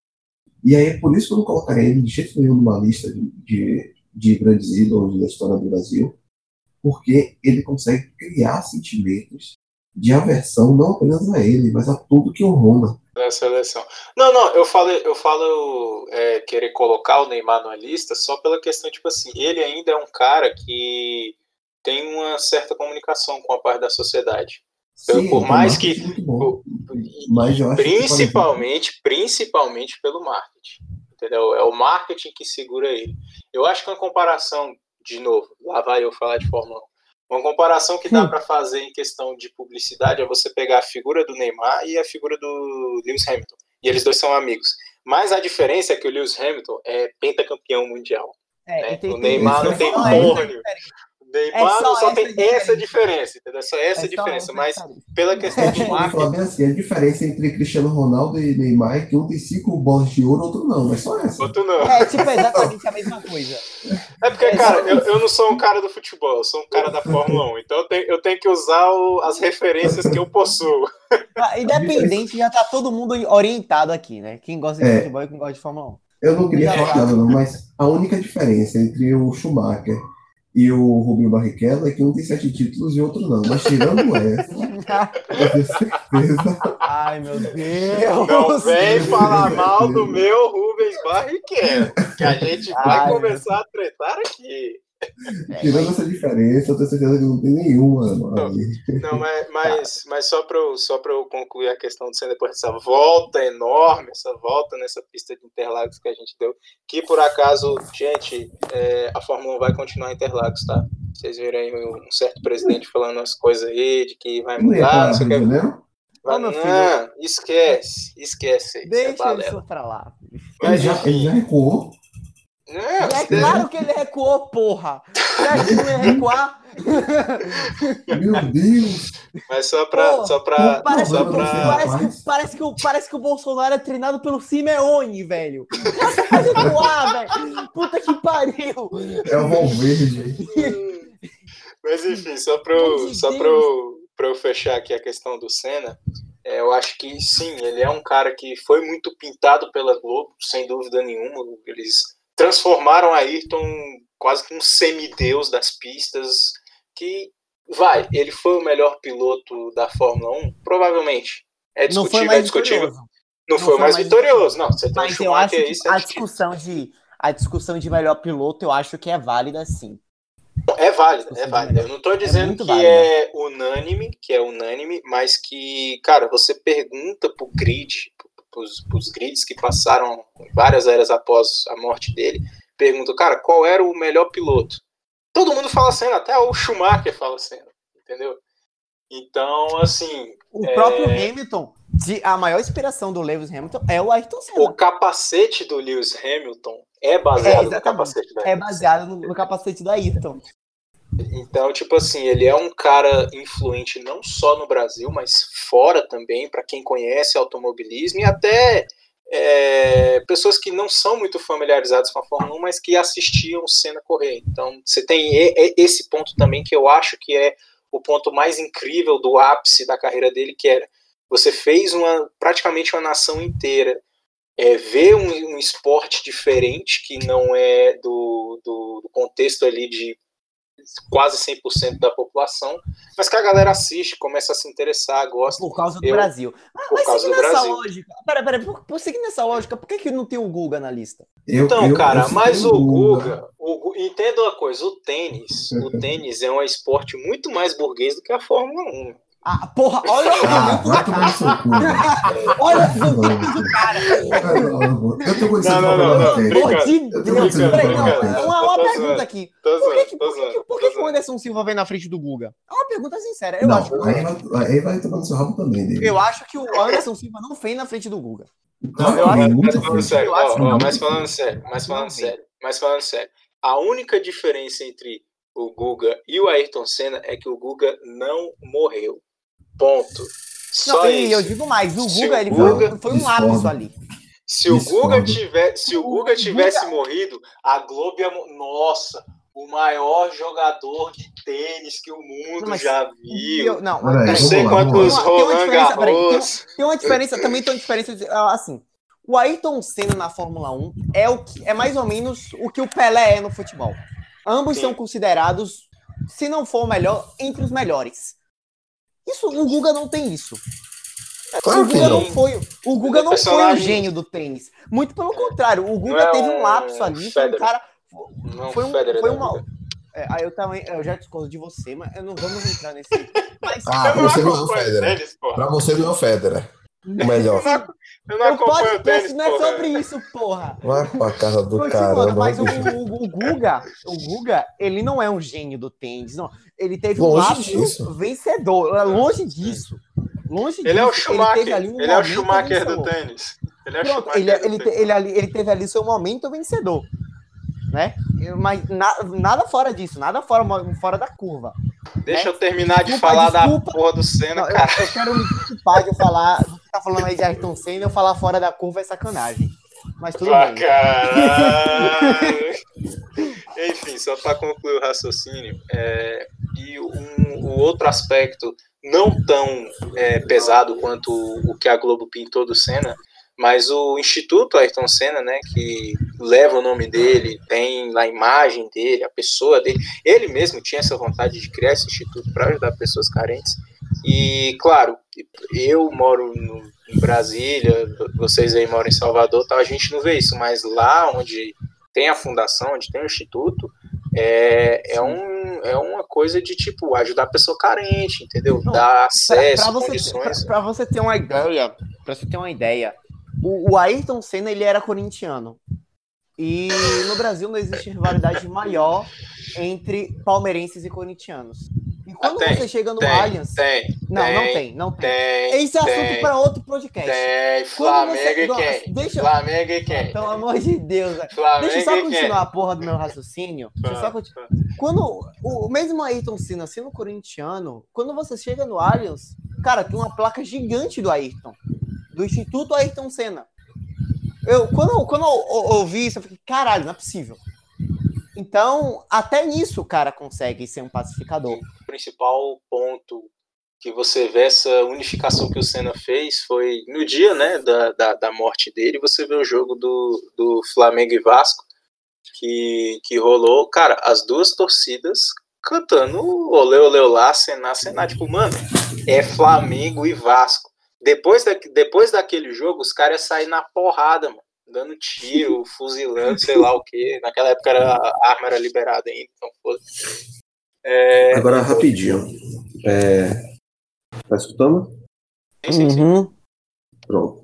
E aí é por isso que eu não colocaria ele de jeito nenhum numa lista de, de, de grandes ídolos da história do Brasil, porque ele consegue criar sentimentos de aversão não apenas a ele, mas a tudo que o honra. Da seleção. Não, não, eu falo, eu falo é, querer colocar o Neymar numa lista só pela questão, tipo assim, ele ainda é um cara que tem uma certa comunicação com a parte da sociedade. Sim, por mais que bom, mas eu acho principalmente, que principalmente pelo marketing, entendeu? É o marketing que segura ele. Eu acho que uma comparação, de novo, lá vai eu falar de Fórmula um, uma comparação que dá para fazer em questão de publicidade é você pegar a figura do Neymar e a figura do Lewis Hamilton, e eles dois são amigos, mas a diferença é que o Lewis Hamilton é pentacampeão mundial, É, né? tem, O Neymar tem, não tem só porra essa nenhuma. diferença. Neymar É só só essa tem diferença. essa diferença, entendeu? Só essa É só diferença, essa mas diferença. pela questão de eu vou falar bem marketing, assim, a diferença entre Cristiano Ronaldo e Neymar é que um tem cinco bolas de ouro, outro não, mas só essa. outro não. É tipo exatamente a mesma coisa. É porque, É cara, só eu, isso. eu não sou um cara do futebol, eu sou um cara da Fórmula um, então eu tenho, eu tenho que usar o- as referências que eu possuo. Ah, independente, já tá todo mundo orientado aqui, né? Quem gosta de É. futebol e quem gosta de Fórmula um. Eu não queria Já falar sabe. nada não, mas a única diferença entre o Schumacher e o Rubinho Barrichello é que um tem sete títulos e o outro não, mas tirando essa, eu tenho certeza. Ai, meu Deus! Não vem falar mal do meu Rubens Barrichello, que a gente vai Ai, começar a tretar aqui. Tirando essa diferença, eu tenho certeza que não tem nenhuma. Não, não mas, mas, mas só para eu, só para eu concluir a questão do Senna, depois dessa volta enorme, essa volta nessa pista de Interlagos que a gente deu, que por acaso, gente, é, a Fórmula um vai continuar em Interlagos, tá? Vocês viram aí um certo presidente falando umas coisas aí de que vai não ia mudar, para não sei o Rio de que. Janeiro? Vai, Ô, meu não, filho. esquece, esquece. Isso Deixa é isso balela. pra lá. Ele Mas já, ele enfim. já recuou. Não, É claro que ele recuou, porra! Você acha que não ia recuar? Meu Deus! Mas só pra. Pô, só pra, parece, só que, pra... parece, que, parece, que, o- parece que o Bolsonaro é treinado pelo Simeone, velho. Você vai recuar, velho. Puta que pariu. É o Valverde. Mas enfim, só pra eu, só pra eu, pra eu fechar aqui a questão do Senna, é, eu acho que sim, ele é um cara que foi muito pintado pela Globo, sem dúvida nenhuma. Eles transformaram a Ayrton quase que um semideus das pistas, que vai, ele foi o melhor piloto da Fórmula um? Provavelmente. É Não foi discutível, mais é discutível. vitorioso. Não, não foi, foi mais vitorioso, não. Você tem Mas um eu acho aí, que a discussão, de, a discussão de melhor piloto, eu acho que é válida, sim. É válida, é válida. Eu não estou dizendo é que válida. é unânime, que é unânime, mas que, cara, você pergunta pro grid, pros, pros grids que passaram várias eras após a morte dele, pergunta, cara, qual era o melhor piloto? Todo mundo fala Senna, até o Schumacher fala Senna, entendeu? Então, assim... O é... próprio Hamilton, de, a maior inspiração do Lewis Hamilton é o Ayrton Senna. O capacete do Lewis Hamilton é baseado é, no capacete do Ayrton. É baseado no, no capacete do Ayrton. Então, tipo assim, ele é um cara influente não só no Brasil, mas fora também, para quem conhece automobilismo e até é, pessoas que não são muito familiarizadas com a Fórmula um, mas que assistiam o Senna correr. Então, você tem esse ponto também que eu acho que é o ponto mais incrível do ápice da carreira dele, que era, você fez uma, praticamente uma nação inteira é, ver um, um esporte diferente, que não é do, do, do contexto ali de quase cem por cento da população, mas que a galera assiste, começa a se interessar, gosta. Por causa do Eu, Brasil. Mas, por mas causa do seguindo essa Brasil. lógica. Peraí, peraí, por, por seguir nessa lógica, por que, que não tem o Guga na lista? Eu- Então, eu- cara, eu mas citei o Guga, o, Gu- entenda uma coisa, o tênis, o tênis é um esporte muito mais burguês do que a Fórmula um. Ah, porra, olha o Ah, argumento vai do tomar no seu cu, velho. Olha Vai os tomar no argumentos cu. do cara. Vai tomar no cu. Eu tô conhecendo Não, não, Fórmula não, não, um, gente. Pelo amor brincando, de Eu tô Deus. brincando, Peraí, não, brincando. uma, uma Tô pergunta zoando. aqui. Tô Por que, zoando, que, tô por que, que, zoando, por tô que que o zoando. Anderson Silva vem na frente do Guga? É uma pergunta sincera. Eu, acho, Não, aí vai, aí vai tomar no seu rabo também, dele. eu acho que o Anderson Silva não vem na frente do Guga. Claro Não, que mas, vem, mas muito falando frente. sério, Eu acho ó, que ó, não. mas falando sério, mas falando Não vem. sério, mas falando sério, a única diferença entre o Guga e o Ayrton Senna é que o Guga não morreu. Ponto. Só Não, e eu isso. digo mais, o Se Guga, o ele Guga- foi, foi um lapso discordo. ali. Se o Guga, Discordo. tiver, se o O Guga tivesse Guga- morrido, a Globo ia. mo- Nossa, o maior jogador de tênis que o mundo Não, mas- já E viu. eu- não, Peraí, Não peraí, vamos sei lá, vamos quantos lá. Tem uma- tem uma Roland diferença, peraí, tem uma- Garros. Tem uma diferença, também tem uma diferença, de- ah, assim, o Ayrton Senna na Fórmula um é, o que, é mais ou menos o que o Pelé é no futebol. Ambos Sim. são considerados, se não for o melhor, entre os melhores. Isso, o Guga não tem isso. Claro o que Guga não. não foi, o Guga Ele é não foi o personagem- gênio do tênis. Muito pelo contrário, o Não Guga é teve um um lapso ali, foi um Federer. cara, Não, foi um, Federer foi da uma, vida. é, aí eu também, eu já discordo de você, mas eu não vamos entrar nesse. Mas Ah, Eu pra não você não é o acompanho Federer. tênis, porra. Pra você não é o Federer. O melhor. Eu não o acompanho podcast tênis, não é porra. sobre isso, porra. Vai pra casa do Continuando, caramba. mas o, o, o Guga, o Guga, ele não é um gênio do tênis, não. Ele teve um Longe lapso disso. vencedor, é longe disso. Longe Ele é o disso. Schumacher. teve ali um Ele é o momento Schumacher do vencedor. tênis. Ele é o Pronto, Schumacher ele, do ele, te- tênis. ele, ali- ele teve ali seu momento vencedor, né? Mas na- nada fora disso, nada fora, fora da curva. Deixa né? eu terminar de Desculpa, falar desculpa. da porra do Senna, Não, eu, cara. eu quero me desculpar de eu falar, você tá falando aí de Ayrton Senna, eu falar fora da curva é sacanagem. Mas tudo Pra bem. caralho. Enfim, só para concluir o raciocínio, é, e um, o outro aspecto não tão é, pesado quanto o, o que a Globo pintou do Senna, mas o Instituto Ayrton Senna, né, que leva o nome dele, tem a imagem dele, a pessoa dele, ele mesmo tinha essa vontade de criar esse instituto para ajudar pessoas carentes. E, claro, eu moro no, em Brasília, vocês aí moram em Salvador, tal, a gente não vê isso, mas lá onde tem a fundação, onde tem o instituto, é, é, um, é uma coisa de, tipo, ajudar a pessoa carente, entendeu? Não, Dar acesso, Pra você, condições. pra, pra você ter uma ideia, pra você ter uma ideia, o, o Ayrton Senna, ele era corintiano. E no Brasil não existe rivalidade maior entre palmeirenses e corintianos. E quando Ah, tem, você chega no tem, Allianz... Tem, não, tem, não tem, não tem. tem. Esse é assunto tem, para outro podcast. Tem, Quando Flamengo você- e quem? Deixa- Flamengo e quem? Pelo amor de Deus, velho. Flamengo Deixa eu só e quem? continuar a porra do meu raciocínio. Deixa eu só continuar. Quando o mesmo Ayrton Senna sendo corintiano, quando você chega no Allianz, cara, tem uma placa gigante do Ayrton, do Instituto Ayrton Senna. Eu, quando, quando eu, eu ouvi isso, eu fiquei, caralho, não é possível. Então, até nisso o cara consegue ser um pacificador. O principal ponto que você vê essa unificação que o Senna fez foi no dia, né, da, da, da morte dele, você vê o jogo do, do Flamengo e Vasco, que, que rolou, cara, as duas torcidas cantando olê, olê, olá, Senna, Senna, tipo, mano, é Flamengo e Vasco. Depois, da, depois daquele jogo, os caras saíram na porrada, mano, dando tiro, fuzilando, sei lá o que. Naquela época era, a arma era liberada ainda, então foda. É... Agora, rapidinho. É... Tá escutando? Sim, sim, sim. Uhum. Pronto.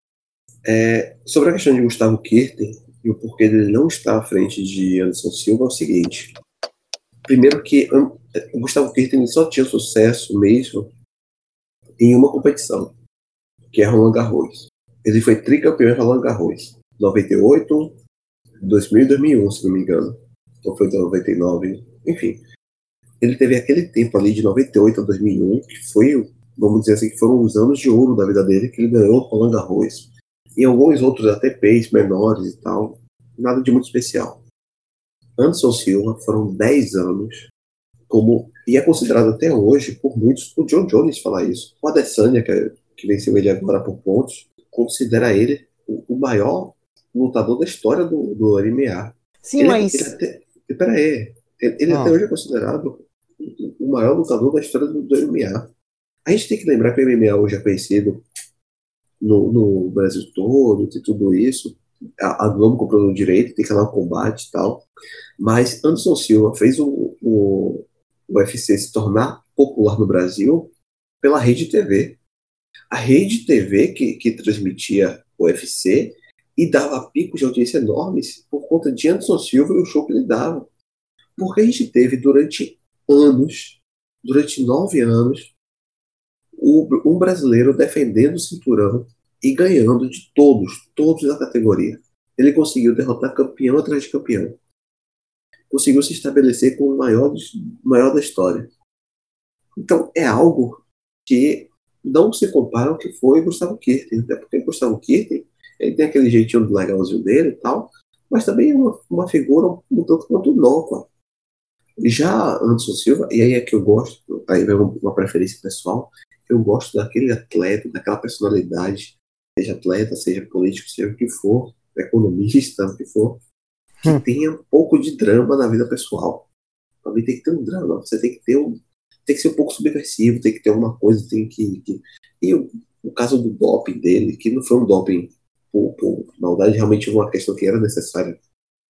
É, sobre a questão de Gustavo Kirten e o porquê dele não estar à frente de Anderson Silva é o seguinte. Primeiro que um, o Gustavo Kirten só tinha sucesso mesmo em uma competição, que é Roland Garros. Ele foi tricampeão em Roland Garros. noventa e oito, dois mil e dois mil e um, se não me engano. Ou foi noventa e nove, enfim. Ele teve aquele tempo ali de noventa e oito a dois mil e um, que foi, vamos dizer assim, que foram os anos de ouro da vida dele, que ele ganhou o Roland Garros. E alguns outros A T Ps menores e tal, nada de muito especial. Anderson Silva foram dez anos, como, e é considerado até hoje, por muitos, o John Jones fala isso, o Adesanya, que, é, que venceu ele agora por pontos, considera ele o, o maior lutador da história do, do M M A. Sim, ele, mas... Ele até, pera aí, Ele, ele Ah. até hoje é considerado o maior lutador da história do, do M M A. A gente tem que lembrar que o M M A hoje é conhecido no, no Brasil todo, tem tudo isso. A, a Globo comprou o direito, tem canal Combate e tal. Mas Anderson Silva fez o, o, o U F C se tornar popular no Brasil pela Rede T V. A Rede T V que, que transmitia o U F C e dava picos de audiência enormes por conta de Anderson Silva e o show que ele dava. Porque a gente teve durante anos, durante nove anos, um brasileiro defendendo o cinturão e ganhando de todos, todos da categoria. Ele conseguiu derrotar campeão atrás de campeão. Conseguiu se estabelecer como o maior, maior da história. Então, é algo que não se compara ao que foi Gustavo Kirten. Até porque Gustavo Kirten, ele tem aquele jeitinho legalzinho dele e tal, mas também é uma, uma figura um tanto quanto inócua. Já Anderson Silva, e aí é que eu gosto, aí vem uma preferência pessoal, eu gosto daquele atleta, daquela personalidade, seja atleta, seja político, seja o que for, economista, o que for, que hum. tenha um pouco de drama na vida pessoal. Pra mim tem que ter um drama, você tem que ter um, tem que ser um pouco subversivo, tem que ter alguma coisa, tem que... que... E o, o caso do doping dele, que não foi um doping por, por maldade, realmente uma questão que era necessária,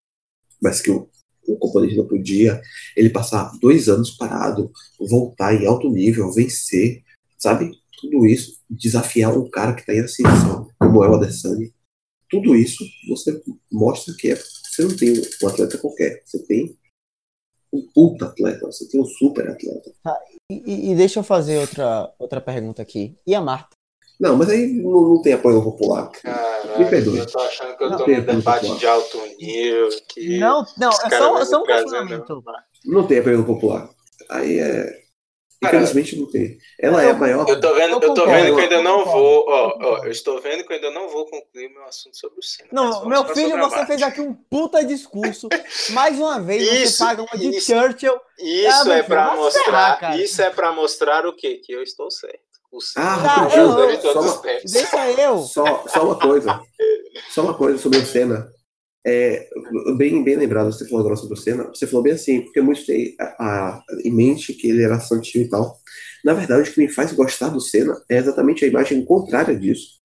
mas que o o componente não podia, ele passar dois anos parado, voltar em alto nível, vencer, sabe? Tudo isso, desafiar um cara que está em ascensão, como é o Adesanya. Tudo isso, você mostra que é, você não tem um atleta qualquer, você tem um puta atleta, você tem um super atleta. Ah, e, e deixa eu fazer outra, outra pergunta aqui. E a Marta? Não, mas aí não, não tem apoio popular. Caralho, Me perdoe. eu tô achando que eu não tô num debate popular. De alto nível. Que não, não, é só, só um questionamento. Não tem apoio popular. Aí é... Infelizmente não tem. Ela eu, é a maior... Eu tô vendo, eu, eu tô vendo que eu ainda não vou... Ó, ó, eu estou vendo que eu ainda não vou concluir meu assunto sobre o Senna. Não, meu filho, você fez aqui um puta discurso. Mais uma vez, isso, você paga uma de isso, Churchill. Isso ah, é pra mostrar... Ferrar, isso é pra mostrar o quê? Que eu estou certo. O ah, tá, eu, de todos só, os tempos. Deixa eu. Só, só uma coisa. Só uma coisa sobre o Senna. É, bem, bem lembrado, você falou agora sobre o Senna. Você falou bem assim, porque muitos têm a, a, em mente que ele era santinho e tal. Na verdade, o que me faz gostar do Senna é exatamente a imagem contrária disso.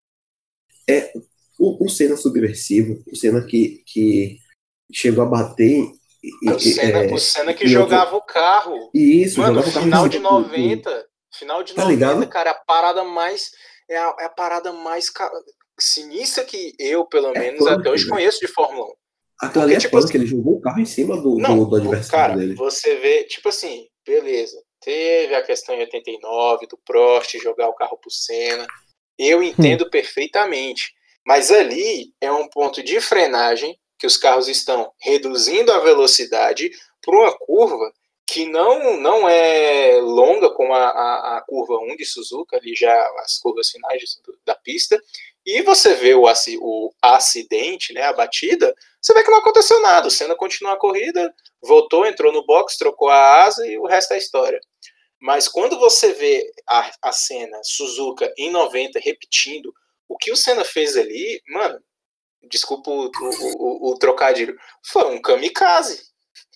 É o, o Senna subversivo, o Senna que, que chegou a bater. E, o, Senna, é, o Senna que jogava outro... o carro. E isso, Mano, jogava o carro final de noventa. Final de tá noventa, ligado? cara, a parada mais. É a, é a parada mais ca... sinistra que eu, pelo menos, é punk, até hoje né? conheço de Fórmula um. Aquilo ali é tipo, punk, assim, ele jogou o carro em cima do, não, do, do adversário cara, dele. Você vê, tipo assim, beleza. Teve a questão em oitenta e nove do Prost jogar o carro pro Senna. Eu entendo hum. perfeitamente. Mas ali é um ponto de frenagem que os carros estão reduzindo a velocidade para uma curva que não, não é longa como a, a, a curva um de Suzuka, ali já as curvas finais da pista, e você vê o, o acidente, né, a batida, você vê que não aconteceu nada, o Senna continuou a corrida, voltou, entrou no box, trocou a asa e o resto é história. Mas quando você vê a, a cena Suzuka em noventa repetindo, o que o Senna fez ali, mano, desculpa o, o, o, o trocadilho, foi um kamikaze.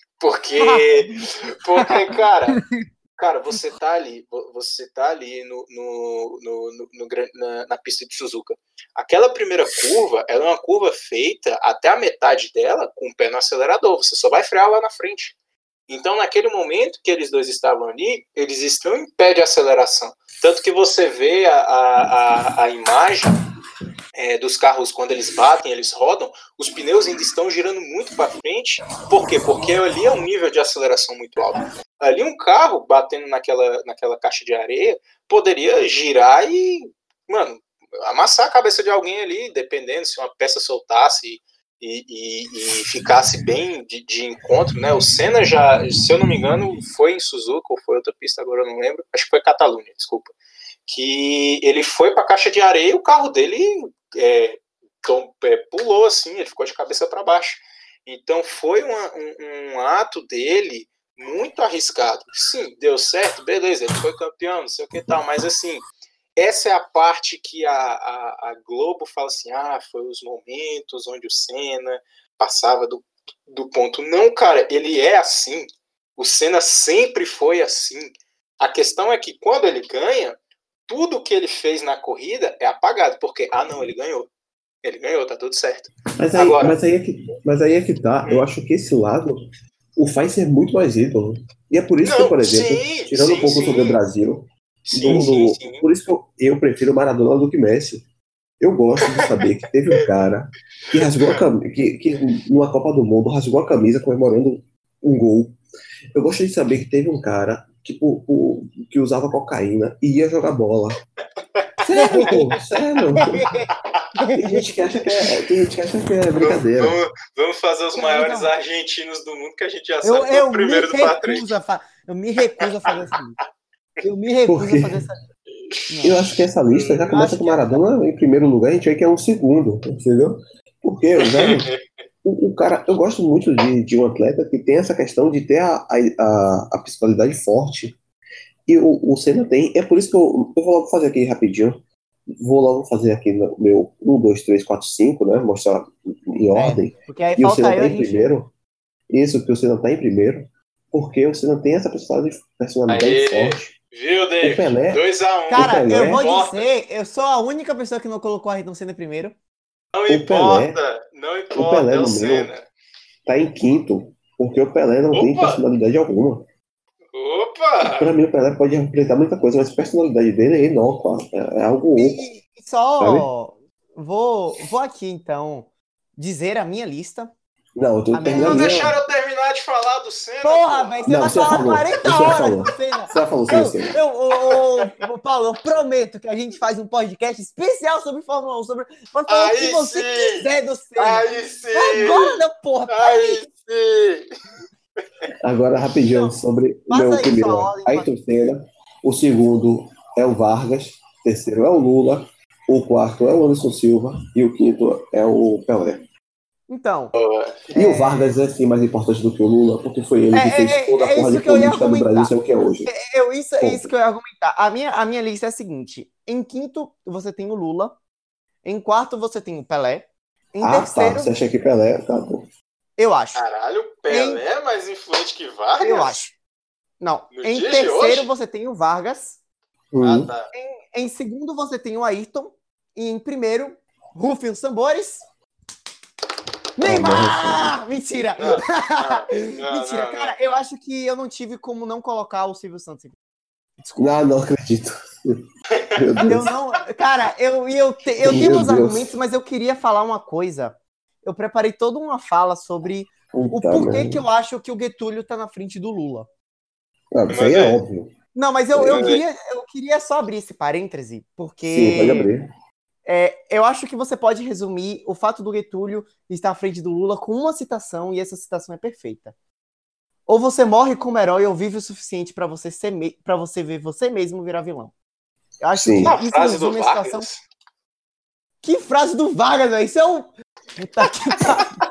Porque, porque cara, cara, você tá ali, você tá ali no, no, no, no, no na, na pista de Suzuka. Aquela primeira curva, ela é uma curva feita até a metade dela com o pé no acelerador. Você só vai frear lá na frente. Então, naquele momento que eles dois estavam ali, eles estão em pé de aceleração. Tanto que você vê a, a, a imagem é, dos carros, quando eles batem, eles rodam, os pneus ainda estão girando muito para frente. Por quê? Porque ali é um nível de aceleração muito alto. Ali um carro batendo naquela, naquela caixa de areia poderia girar e, mano, amassar a cabeça de alguém ali, dependendo se uma peça soltasse e, e, e ficasse bem de, de encontro, né? O Senna já, se eu não me engano, foi em Suzuka ou foi outra pista, agora eu não lembro, acho que foi Catalunha, desculpa, que ele foi para a caixa de areia e o carro dele é, tom, é, pulou assim, ele ficou de cabeça para baixo. Então foi uma, um, um ato dele muito arriscado. Sim, deu certo, beleza, ele foi campeão, não sei o que tal, mas assim, essa é a parte que a, a, a Globo fala assim, ah, foi os momentos onde o Senna passava do, do ponto. Não, cara, ele é assim O Senna sempre foi assim. A questão é que quando ele ganha, tudo que ele fez na corrida é apagado, porque, ah não, ele ganhou. Ele ganhou, tá tudo certo. Mas aí, Agora, mas aí, é, que, mas aí é que tá. Eu acho que esse lado o faz ser muito mais ídolo. E é por isso não, que, por exemplo, sim, tirando sim, um pouco sim. sobre o Brasil, sim, do, sim, sim. por isso que eu, eu prefiro Maradona do que Messi. Eu gosto de saber que teve um cara que rasgou a camisa, que, que numa Copa do Mundo rasgou a camisa comemorando um gol. Eu gosto de saber que teve um cara que, por, por, que usava cocaína e ia jogar bola. Sério, pô, sério. Tem gente que acha que é, tem gente que acha que é brincadeira. Vamos, vamos fazer os maiores não. argentinos do mundo que a gente já sabe. Eu, eu, o primeiro do Patrick. Fa- eu me recuso a fazer essa lista. Eu me recuso Porque... a fazer essa lista. Não. Eu acho que essa lista já começa com o Maradona que... em primeiro lugar, a gente vê que é um segundo, entendeu? Porque, velho, o, o cara, eu gosto muito de, de um atleta que tem essa questão de ter a, a, a personalidade forte. E o, o Senna tem, é por isso que eu, eu vou logo fazer aqui rapidinho. Vou logo fazer aqui no meu um, dois, três, quatro, cinco, né? Mostrar em ordem. É, porque aí e o Senna tá eu, em gente... primeiro. Isso, que o Senna tá em primeiro. Porque o Senna tem essa personalidade, personalidade Aí, forte. Viu, David? dois a um. Cara, Pelé, eu vou dizer, eu sou a única pessoa que não colocou a Ayrton Senna em primeiro. Não o importa, Pelé, não importa, o Pelé é o no Senna. Meu, tá em quinto, porque o Pelé não Opa. tem personalidade alguma. Opa! Pra mim, o Pelé pode representar muita coisa, mas a personalidade dele é inócua, é, é algo oco. E só vou, vou aqui, então, dizer a minha lista. Não, eu tô terminando. Não deixaram eu terminar de falar do Senna. Porra, velho, você vai falar quarenta horas do Senna. Você já falou eu, Senna. Eu, eu, eu, Paulo, eu prometo que a gente faz um podcast especial sobre Fórmula um, sobre pode falar o que você sim. quiser do Senna. Aí sim. Agora não, porra. Aí sim. Agora, rapidinho, não, sobre o meu primeiro ordem, Ayrton Senna, o segundo é o Vargas, o terceiro é o Lula, o quarto é o Anderson Silva e o quinto é o Pelé. Então. E é... o Vargas é sim mais importante do que o Lula, porque foi ele que é, fez toda a é, porra de política do Brasil ser o que é hoje. É, eu, isso, é isso que eu ia argumentar. A minha, a minha lista é a seguinte: em quinto, você tem o Lula, em quarto, você tem o Pelé. Em ah, terceiro. Tá. Você acha que Pelé? Tá bom. Eu acho. Caralho, o Pelé em... é mais influente que Vargas? Eu acho. Não. No em terceiro, você tem o Vargas. Hum. Ah, tá. Em, em segundo, você tem o Ayrton. E em primeiro, rufem os tambores. Neymar! Ah, Mentira! Não, não, Mentira, não, cara, não. eu acho que eu não tive como não colocar o Silvio Santos. Desculpa. Não, não acredito. Eu não. Cara, eu, eu, te, eu tenho meus argumentos, mas eu queria falar uma coisa. Eu preparei toda uma fala sobre Puta o porquê mesmo. que eu acho que o Getúlio tá na frente do Lula. Ah, isso aí é óbvio. Não, mas eu, eu, queria, eu queria só abrir esse parêntese, porque. Sim, pode abrir. É, eu acho que você pode resumir o fato do Getúlio estar à frente do Lula com uma citação, e essa citação é perfeita. Ou você morre como herói ou vive o suficiente para você, ser me... pra você ver você mesmo virar vilão. Eu acho Sim. que a isso frase do resume a Vargas. situação. Que frase do Vargas, velho? Isso é um. Puta que pariu.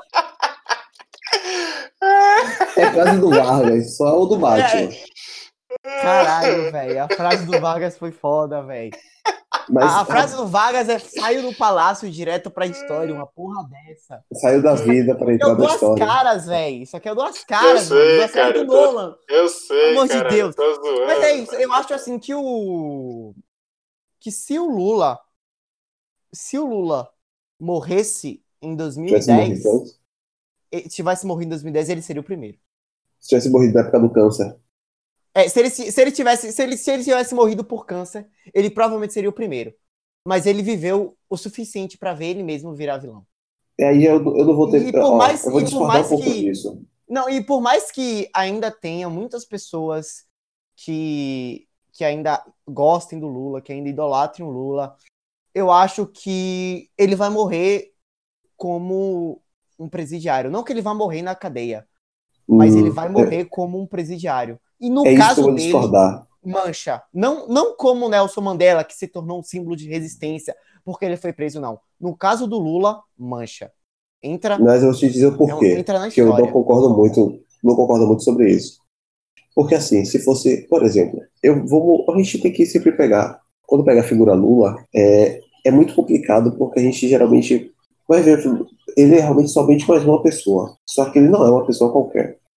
É frase do Vargas, só o do Batman. É. Caralho, velho. A frase do Vargas foi foda, velho. Mas, a, a frase do Vargas é: saiu do palácio direto pra história, uma porra dessa. Saiu da vida pra entrar na história. Duas caras, velho. Isso aqui é duas caras, eu sei, mano. Duas cara, caras do tô, Nolan. Eu sei, Pelo amor cara, de Deus. Eu tô zoando, mas é isso, mas... eu acho assim que o. Que se o Lula. Se o Lula morresse em dois mil e dez. Se tivesse morrido em dois mil e dez, ele seria o primeiro. Se tivesse morrido na época do câncer. É, se ele, se ele tivesse, se ele, se ele tivesse morrido por câncer, ele provavelmente seria o primeiro. Mas ele viveu o suficiente pra ver ele mesmo virar vilão. E aí eu, eu não vou ter... E por mais, ó, eu vou e por mais um pouco que... disso. Não, e por mais que ainda tenha muitas pessoas que, que ainda gostem do Lula, que ainda idolatrem o Lula, eu acho que ele vai morrer como um presidiário. Não que ele vá morrer na cadeia, mas hum, ele vai morrer é... como um presidiário. E no é caso dele, discordar. mancha. Não, não como o Nelson Mandela, que se tornou um símbolo de resistência porque ele foi preso, não. No caso do Lula, mancha. Entra. Mas eu vou te dizer o porquê. Entra na que eu não concordo muito, não concordo muito sobre isso. Porque assim, se fosse, por exemplo, eu vou, a gente tem que sempre pegar, quando pega a figura Lula, é, é muito complicado porque a gente geralmente vai ver, ele é realmente somente mais uma pessoa. Só que ele não é uma pessoa qualquer.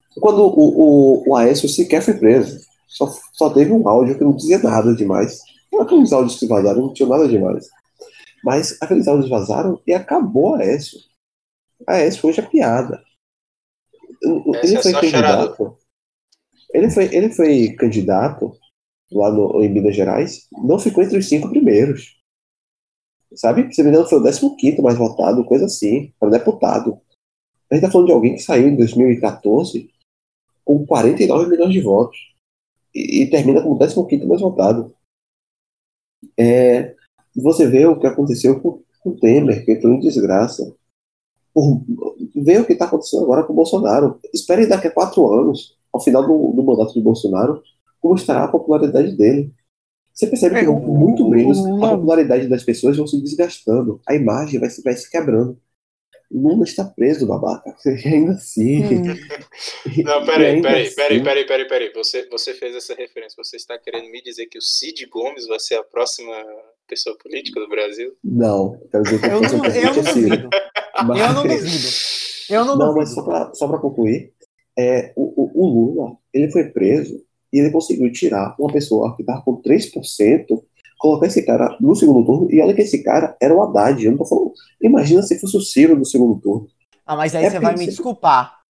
Quando o, o, o Aécio sequer foi preso. Só, só teve um áudio que não dizia nada demais. Aqueles áudios que vazaram não tinham nada demais. Mas aqueles áudios vazaram e acabou a Aécio. A Aécio hoje é piada. Ele é foi só candidato. Ele foi, ele foi candidato lá no, em Minas Gerais. Não ficou entre os cinco primeiros. Sabe? Se me engano, foi o décimo quinto mais votado, coisa assim, para deputado. A gente tá falando de alguém que saiu em dois mil e quatorze com quarenta e nove milhões de votos. E, e termina como décimo quinto mais votado. É, você vê o que aconteceu com, com o Temer, que entrou em desgraça. Por, vê o que está acontecendo agora com o Bolsonaro. Espere daqui a quatro anos, ao final do, do mandato de Bolsonaro, como estará a popularidade dele. Você percebe que É, o- muito menos o a Lula- popularidade das pessoas vão se desgastando. A imagem vai se, vai se quebrando. Lula está preso, babaca. E ainda assim. Hum. Não, e peraí, ainda peraí, peraí, assim- peraí, peraí, peraí. Você, você fez essa referência. Você está querendo me dizer que o Cid Gomes vai ser a próxima pessoa política do Brasil? Não, quero dizer que o Eu próximo não, eu presidente não é Ciro. duvido. Mas- Eu não duvido. Eu não, Não, mas duvido. só para só pra concluir, é, o, o, o Lula, ele foi preso e ele conseguiu tirar uma pessoa que estava com três por cento, colocar esse cara no segundo turno, e olha que esse cara era o Haddad. Eu não tô falando, imagina se fosse o Ciro no segundo turno. Ah, mas aí É você vai porque me você- desculpar.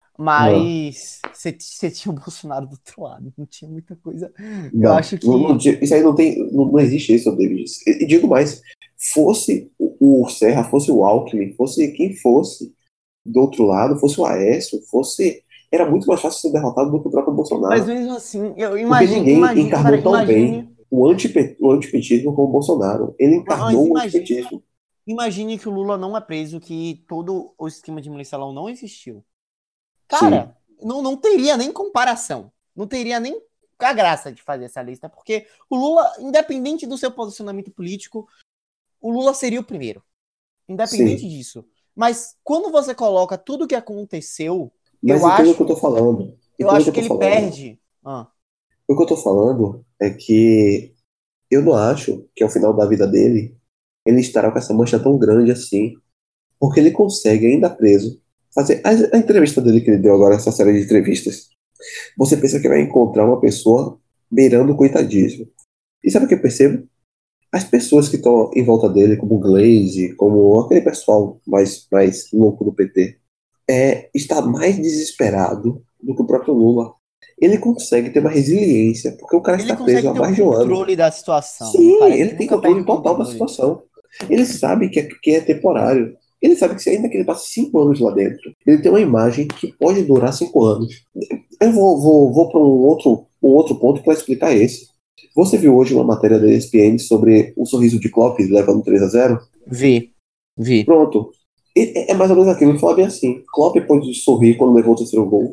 Mas você, você tinha o Bolsonaro do outro lado. Não tinha muita coisa. Eu Não, acho que. não, não, isso aí não tem, não, não existe isso, David. E, e digo mais, fosse o, o Serra, fosse o Alckmin, fosse quem fosse do outro lado, fosse o Aécio, fosse, era muito mais fácil ser derrotado do que o próprio Bolsonaro. Mas mesmo assim, eu Porque imagino. ninguém Imagine, encarnou peraí, tão imagine, bem o, antipe, o antipetismo como o Bolsonaro. Ele mas encarnou o imagine, antipetismo. imagine que o Lula não é preso, que todo o esquema de mensalão não existiu. Sim, Cara, não, não teria nem comparação. Não teria nem a graça de fazer essa lista, porque o Lula, independente do seu posicionamento político, o Lula seria o primeiro. Independente sim. disso. Mas quando você coloca tudo o que aconteceu, Mas eu entenda acho, o que eu tô falando. eu Entenda o acho que eu que tô ele falando. perde. Ah, O que eu tô falando é que eu não acho que ao final da vida dele ele estará com essa mancha tão grande assim, porque ele consegue, ainda preso, fazer a, a entrevista dele que ele deu agora, essa série de entrevistas. Você pensa que vai encontrar uma pessoa beirando o coitadismo. E sabe o que eu percebo? As pessoas que estão em volta dele, como o Glaze, como aquele pessoal mais, mais louco do P T, é, está mais desesperado do que o próprio Lula. Ele consegue ter uma resiliência, porque o cara ele está preso consegue há ter o mais de um ano. controle da situação. Sim, Parece ele que tem nunca perde controle o total da controle. situação. Ele sabe que é, que é temporário. Ele sabe que se ainda que ele passe cinco anos lá dentro, ele tem uma imagem que pode durar cinco anos. Eu vou, vou, vou para um outro, um outro ponto para explicar esse. Você viu hoje uma matéria da E S P N sobre o sorriso de Klopp levando três a zero? Vi, vi. Pronto. É, é mais ou menos aquilo. Ele fala bem assim. Klopp pode sorrir quando levou o terceiro gol.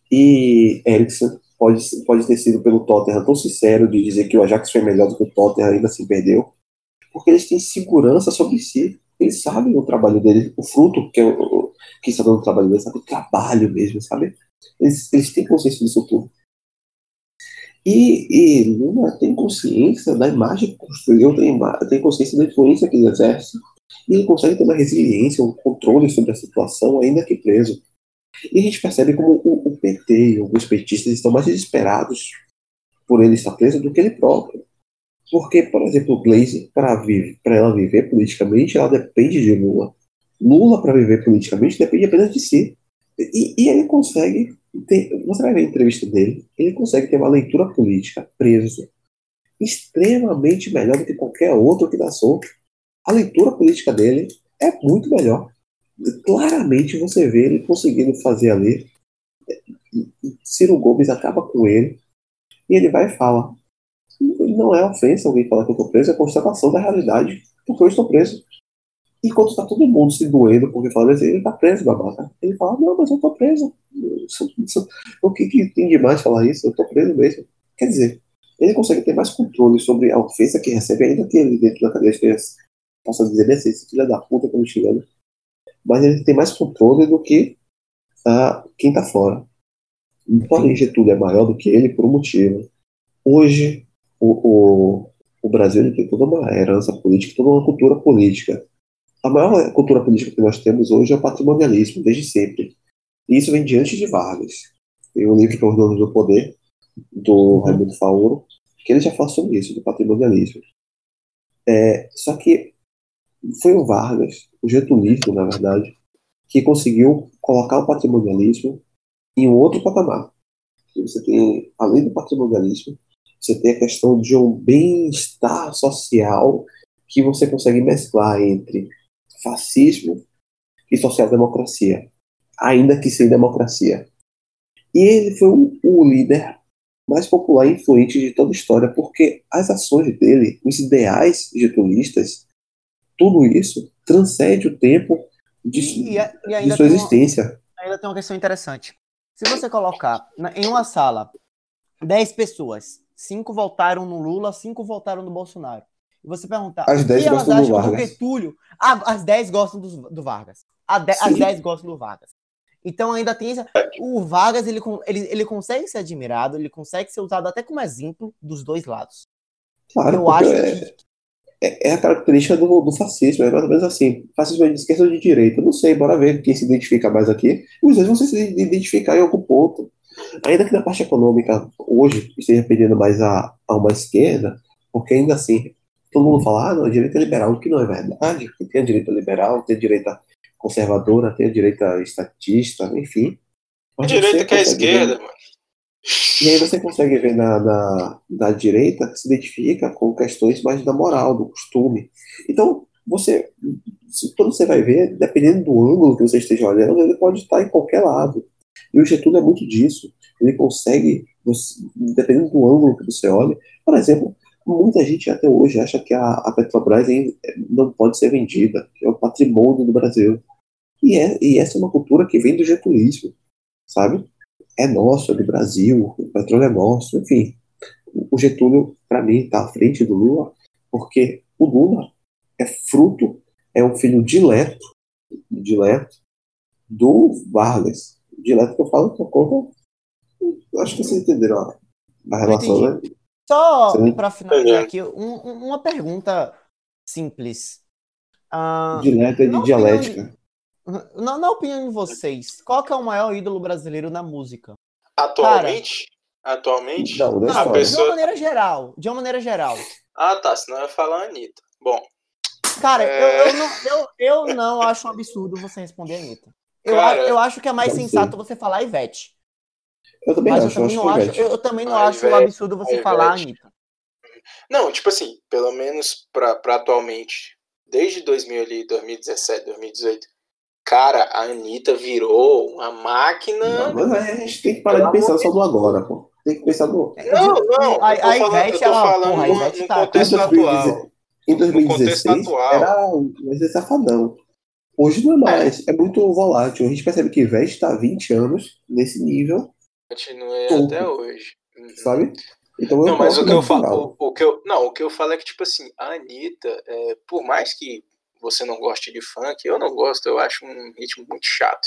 E Eriksen pode, pode ter sido pelo Tottenham tão sincero de dizer que o Ajax foi melhor do que o Tottenham, ainda assim perdeu. Porque eles têm segurança sobre si. Eles sabem o trabalho deles, o fruto que, é o, que está dando o trabalho deles, sabe? O trabalho mesmo, sabe? Eles, eles têm consciência disso tudo. E, e Lula tem consciência da imagem que construiu, tem, tem consciência da influência que ele exerce, e ele consegue ter uma resiliência, um controle sobre a situação, ainda que preso. E a gente percebe como o, o P T e alguns petistas estão mais desesperados por ele estar preso do que ele próprio. Porque, por exemplo, Glaze, para ela viver politicamente, ela depende de Lula. Lula, para viver politicamente, depende apenas de si. E, e ele consegue ter, você vai ver a entrevista dele, ele consegue ter uma leitura política preso extremamente melhor do que qualquer outro que dá solto. A leitura política dele é muito melhor. Claramente você vê ele conseguindo fazer ali. Ciro Gomes acaba com ele e ele vai e fala: não é ofensa alguém falar que eu estou preso, é constatação da realidade, porque eu estou preso. Enquanto está todo mundo se doendo porque fala assim, ele está preso, babaca. Ele fala: não, mas eu estou preso. O que, que tem de mais falar isso? Eu estou preso mesmo. Quer dizer, ele consegue ter mais controle sobre a ofensa que recebe, ainda que ele dentro da cadeia possa dizer bem assim, esse filho da puta que eu me xingando. Mas ele tem mais controle do que uh, quem está fora. Porém, Getúlio é maior do que ele por um motivo. Hoje, o, o, o Brasil ele tem toda uma herança política, toda uma cultura política. A maior cultura política que nós temos hoje é o patrimonialismo, desde sempre. E isso vem diante de Vargas. Tem um livro que é Os Donos do Poder, do Raimundo Faoro, que ele já fala sobre isso, do patrimonialismo. É, só que foi o Vargas, o getulismo, na verdade, que conseguiu colocar o patrimonialismo em um outro patamar. Você tem, além do patrimonialismo, você tem a questão de um bem-estar social que você consegue mesclar entre fascismo e social-democracia, ainda que sem democracia. E ele foi o, o líder mais popular e influente de toda a história, porque as ações dele, os ideais getulistas, tudo isso transcende o tempo de, E, e, e de sua existência. Uma, ainda tem uma questão interessante. Se você colocar na, em uma sala dez pessoas, cinco votaram no Lula, cinco votaram no Bolsonaro, e você perguntar as o que elas acham do Getúlio, ah, as dez gostam do, do Vargas. De, as dez gostam do Vargas. Então ainda tem essa... O Vargas, ele, ele, ele consegue ser admirado, ele consegue ser usado até como exemplo dos dois lados. Claro, eu acho é, que... é, é a característica do, do fascismo, é mais ou menos assim. Fascismo é de esquerda ou de direita? Eu não sei, bora ver quem se identifica mais aqui. Os dois vão se identificar em algum ponto. Ainda que na parte econômica, hoje, esteja pedindo mais a, a uma esquerda, porque ainda assim, todo mundo fala, ah, não, a direita é liberal, o que não é verdade. Tem a direita liberal, tem a direita conservadora, tem a direita estatista, enfim. A direita que é a esquerda, mano. E aí você consegue ver na, na, na direita que se identifica com questões mais da moral, do costume. Então, você, quando você vai ver, dependendo do ângulo que você esteja olhando, ele pode estar em qualquer lado. E o Getúlio é muito disso. Ele consegue, dependendo do ângulo que você olha, por exemplo, muita gente até hoje acha que a, a Petrobras não pode ser vendida, que é o patrimônio do Brasil. E, é, e essa é uma cultura que vem do getulismo, sabe? É nosso, é do Brasil, o petróleo é nosso, enfim. O Getúlio, para mim, está à frente do Lula, porque o Lula é fruto, é um filho dileto, dileto do Vargas. Dileto que eu falo por conta. Acho que vocês entenderam a, a relação, né? Só para finalizar aqui, um, uma pergunta simples. Uh, dileto é de dialética. Na, na opinião de vocês, qual que é o maior ídolo brasileiro na música? Atualmente? Cara, Atualmente? Não, não não pessoa... de uma maneira geral. De uma maneira geral. Ah, tá. Senão eu ia falar a Anitta. Bom. Cara, é... eu, eu, não, eu, eu não acho um absurdo você responder a Anitta. Eu, Cara, eu acho que é mais sensato ser. você falar a Ivete. Eu também Mas acho. eu também eu não acho, acho, eu também não a acho Ivete, um absurdo você a falar a Anitta. Não, tipo assim, pelo menos pra, pra atualmente, desde dois mil ali, dois mil e dezessete, dois mil e dezoito, cara, a Anitta virou uma máquina. Não, mas a gente tem que parar de pensar só no agora, pô. Tem que pensar no. Não, não, a, eu tô a falando, Ivete, eu tô ela, falando porra, no, a Ivete no tá, contexto tá, atual. Em dois mil e dezesseis era um safadão. Hoje não é mais, é. é muito volátil. A gente percebe que Ivete está há vinte anos nesse nível. Continua topo, até hoje. Uhum. Sabe? Então eu não, mas o que eu falo, o, o que eu, não, o que eu falo é que tipo assim, a Anitta, é, por mais que você não goste de funk, eu não gosto, eu acho um ritmo muito chato.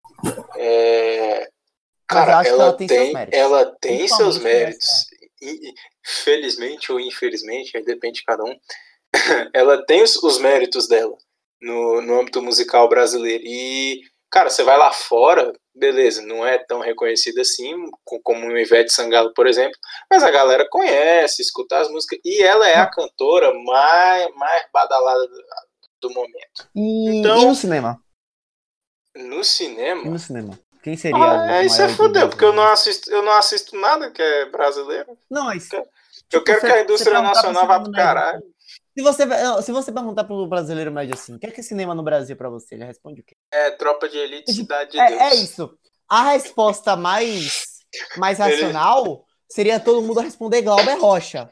É, cara, ela, ela tem, tem seus méritos. Ela tem seus méritos. E, felizmente ou infelizmente, aí depende de cada um. Ela tem os, os méritos dela no, no âmbito musical brasileiro. E, cara, você vai lá fora, beleza, não é tão reconhecida assim, como o Ivete Sangalo, por exemplo, mas a galera conhece, escuta as músicas, e ela é a cantora mais, mais badalada do, do momento. E, então, e no cinema? No cinema? E no cinema? Quem seria ah, é, isso é fudeu, porque eu não assisto, eu não assisto nada que é brasileiro. Não, mas... Eu tipo, quero você, que a indústria nacional vá pro caralho. Se você, se você perguntar pro brasileiro médio assim, o que é, que é cinema no Brasil pra você? Ele responde o quê? É Tropa de Elite, Cidade de é, Deus. É isso. A resposta mais, mais racional Ele... seria todo mundo responder Glauber Rocha.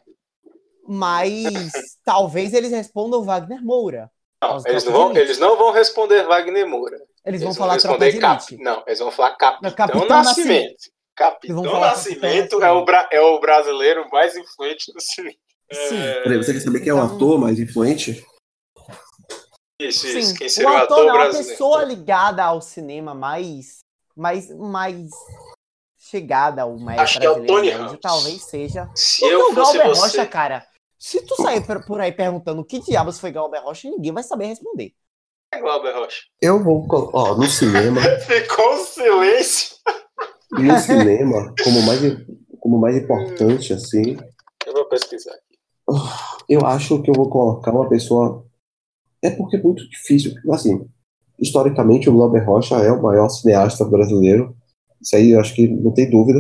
Mas talvez eles respondam Wagner Moura. Não, eles não, vão, eles não vão responder Wagner Moura. Eles, eles vão, vão falar Tropa de Cap... Elite. Não, eles vão falar Capitão, Capitão Nascimento. Nascimento. Capitão Nascimento é o, bra... é o brasileiro mais influente do cinema. Sim. É... Peraí, você quer saber quem então... é o ator mais influente? Isso, Sim. isso. Quem seria o o ator, ator não, brasileiro? A pessoa ligada ao cinema mais, mais, mais chegada ao médio Acho que é o Tony Ramos. Talvez seja. Se Porque eu o fosse Glauber você... Rocha, cara, se tu sair por aí perguntando o que diabos foi Glauber Rocha, ninguém vai saber responder. É Glauber Rocha. Eu vou, ó, no cinema... Ficou um silêncio. E no cinema, como mais, como mais importante, assim, Eu vou pesquisar aqui. eu acho que eu vou colocar uma pessoa. É porque é muito difícil. Assim, historicamente, o Glauber Rocha é o maior cineasta brasileiro. Isso aí eu acho que não tem dúvida.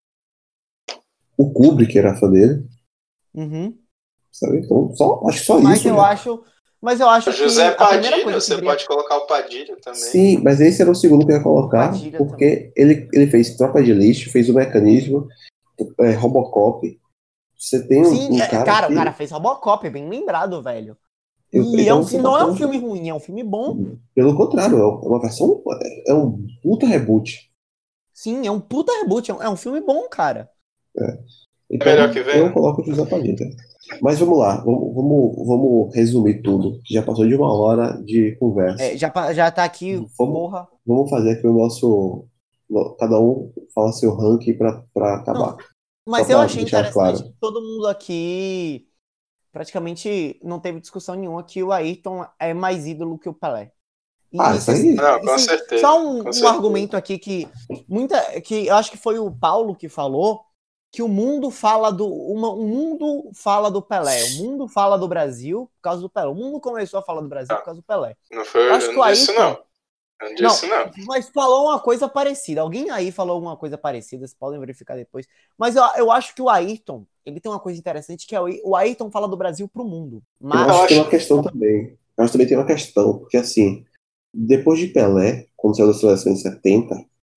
O Kubrick era fã dele, Uhum. sabe? Então, só, acho que só Mas isso eu já. acho, mas eu acho O José que a primeira Padilha, coisa que você viria... pode colocar o Padilha também. Sim, mas esse era o segundo que eu ia colocar, Padilha porque ele, ele fez Tropa de Elite, fez o Mecanismo, é, Robocop. Você tem um, Sim, um é, cara cara, que. o cara fez Robocop, bem lembrado, velho. Eu, E é um então, você filme, tá não é um falando. filme ruim, é um filme bom. Pelo contrário, é uma versão. É um puta reboot. Sim, é um puta reboot, é um, é um filme bom, cara. É. É melhor Então, que eu Venom? coloco o José Padilha. Mas vamos lá, vamos, vamos, vamos resumir tudo, que já passou de uma hora de conversa. É, já, pa- já tá aqui, Vamos, porra. vamos fazer aqui o nosso. Cada um fala seu ranking para Não, acabar. Só mas eu para achei deixar interessante claro. que todo mundo aqui praticamente não teve discussão nenhuma que o Ayrton é mais ídolo que o Pelé. Ah, E isso se, aí. Não, e com se- certeza. só Com um, um certeza. argumento aqui que muita que eu acho que foi o Paulo que falou que o mundo fala do uma, o mundo fala do Pelé, o mundo fala do Brasil por causa do Pelé. O mundo começou a falar do Brasil por causa do Pelé. Não foi, Eu acho eu que não o disse Ayrton não. Eu não não, disse não. mas falou uma coisa parecida. Alguém aí falou alguma coisa parecida, vocês podem verificar depois. Mas eu, eu acho que o Ayrton, ele tem uma coisa interessante, que é o, o Ayrton fala do Brasil pro mundo. Eu Mas, acho Eu que tem acho. uma questão também. Eu acho que também tem uma questão, porque assim, depois de Pelé, quando saiu da seleção em setenta,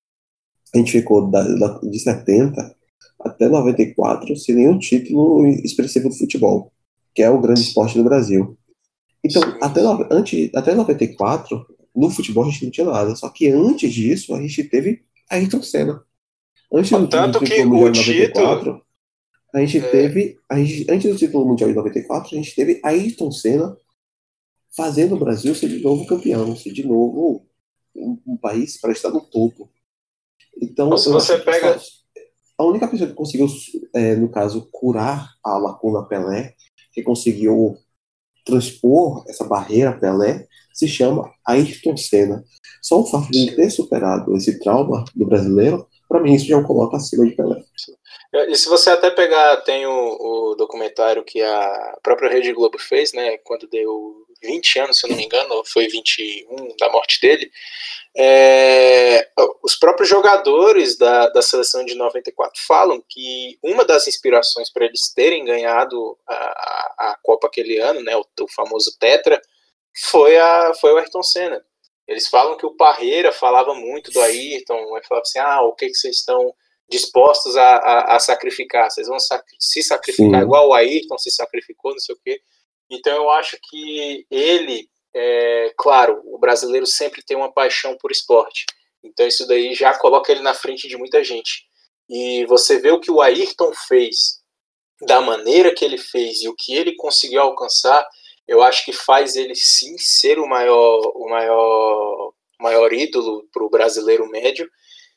a gente ficou da, da- de setenta até noventa e quatro sem nenhum título expressivo do futebol, que é o grande esporte do Brasil. Então, Sim, até, sim. no- antes, até noventa e quatro, no futebol a gente não tinha nada. Só que antes disso, a gente teve Ayrton Senna. Antes do, do Tanto que título o mundial de título. noventa e quatro, a gente É, teve. A gente, antes do título mundial de noventa e quatro, a gente teve Ayrton Senna fazendo o Brasil ser de novo campeão, ser de novo um, um país para estar no topo. Então, se eu você acho que só, pega. a única pessoa que conseguiu, é, no caso, curar a lacuna Pelé, que conseguiu transpor essa barreira Pelé, se chama Ayrton Senna. Só o fato de ele ter superado esse trauma do brasileiro, para mim, isso já o coloca acima de Pelé. E se você até pegar, tem o, o documentário que a própria Rede Globo fez, né? Quando deu vinte anos, se eu não me engano, ou foi vinte e um da morte dele. É, os próprios jogadores da, da seleção de noventa e quatro falam que uma das inspirações para eles terem ganhado a, a, a Copa aquele ano, né, o, o famoso Tetra, foi, a, foi o Ayrton Senna. Eles falam que o Parreira falava muito do Ayrton, ele falava assim, ah, o que, que vocês estão dispostos a, a, a sacrificar? Vocês vão sacri- se sacrificar Sim. igual o Ayrton se sacrificou, não sei o quê. Então eu acho que ele... É, claro, o brasileiro sempre tem uma paixão por esporte, então isso daí já coloca ele na frente de muita gente. E você vê o que o Ayrton fez, da maneira que ele fez e o que ele conseguiu alcançar, eu acho que faz ele sim ser o maior, o maior, maior ídolo para o brasileiro médio.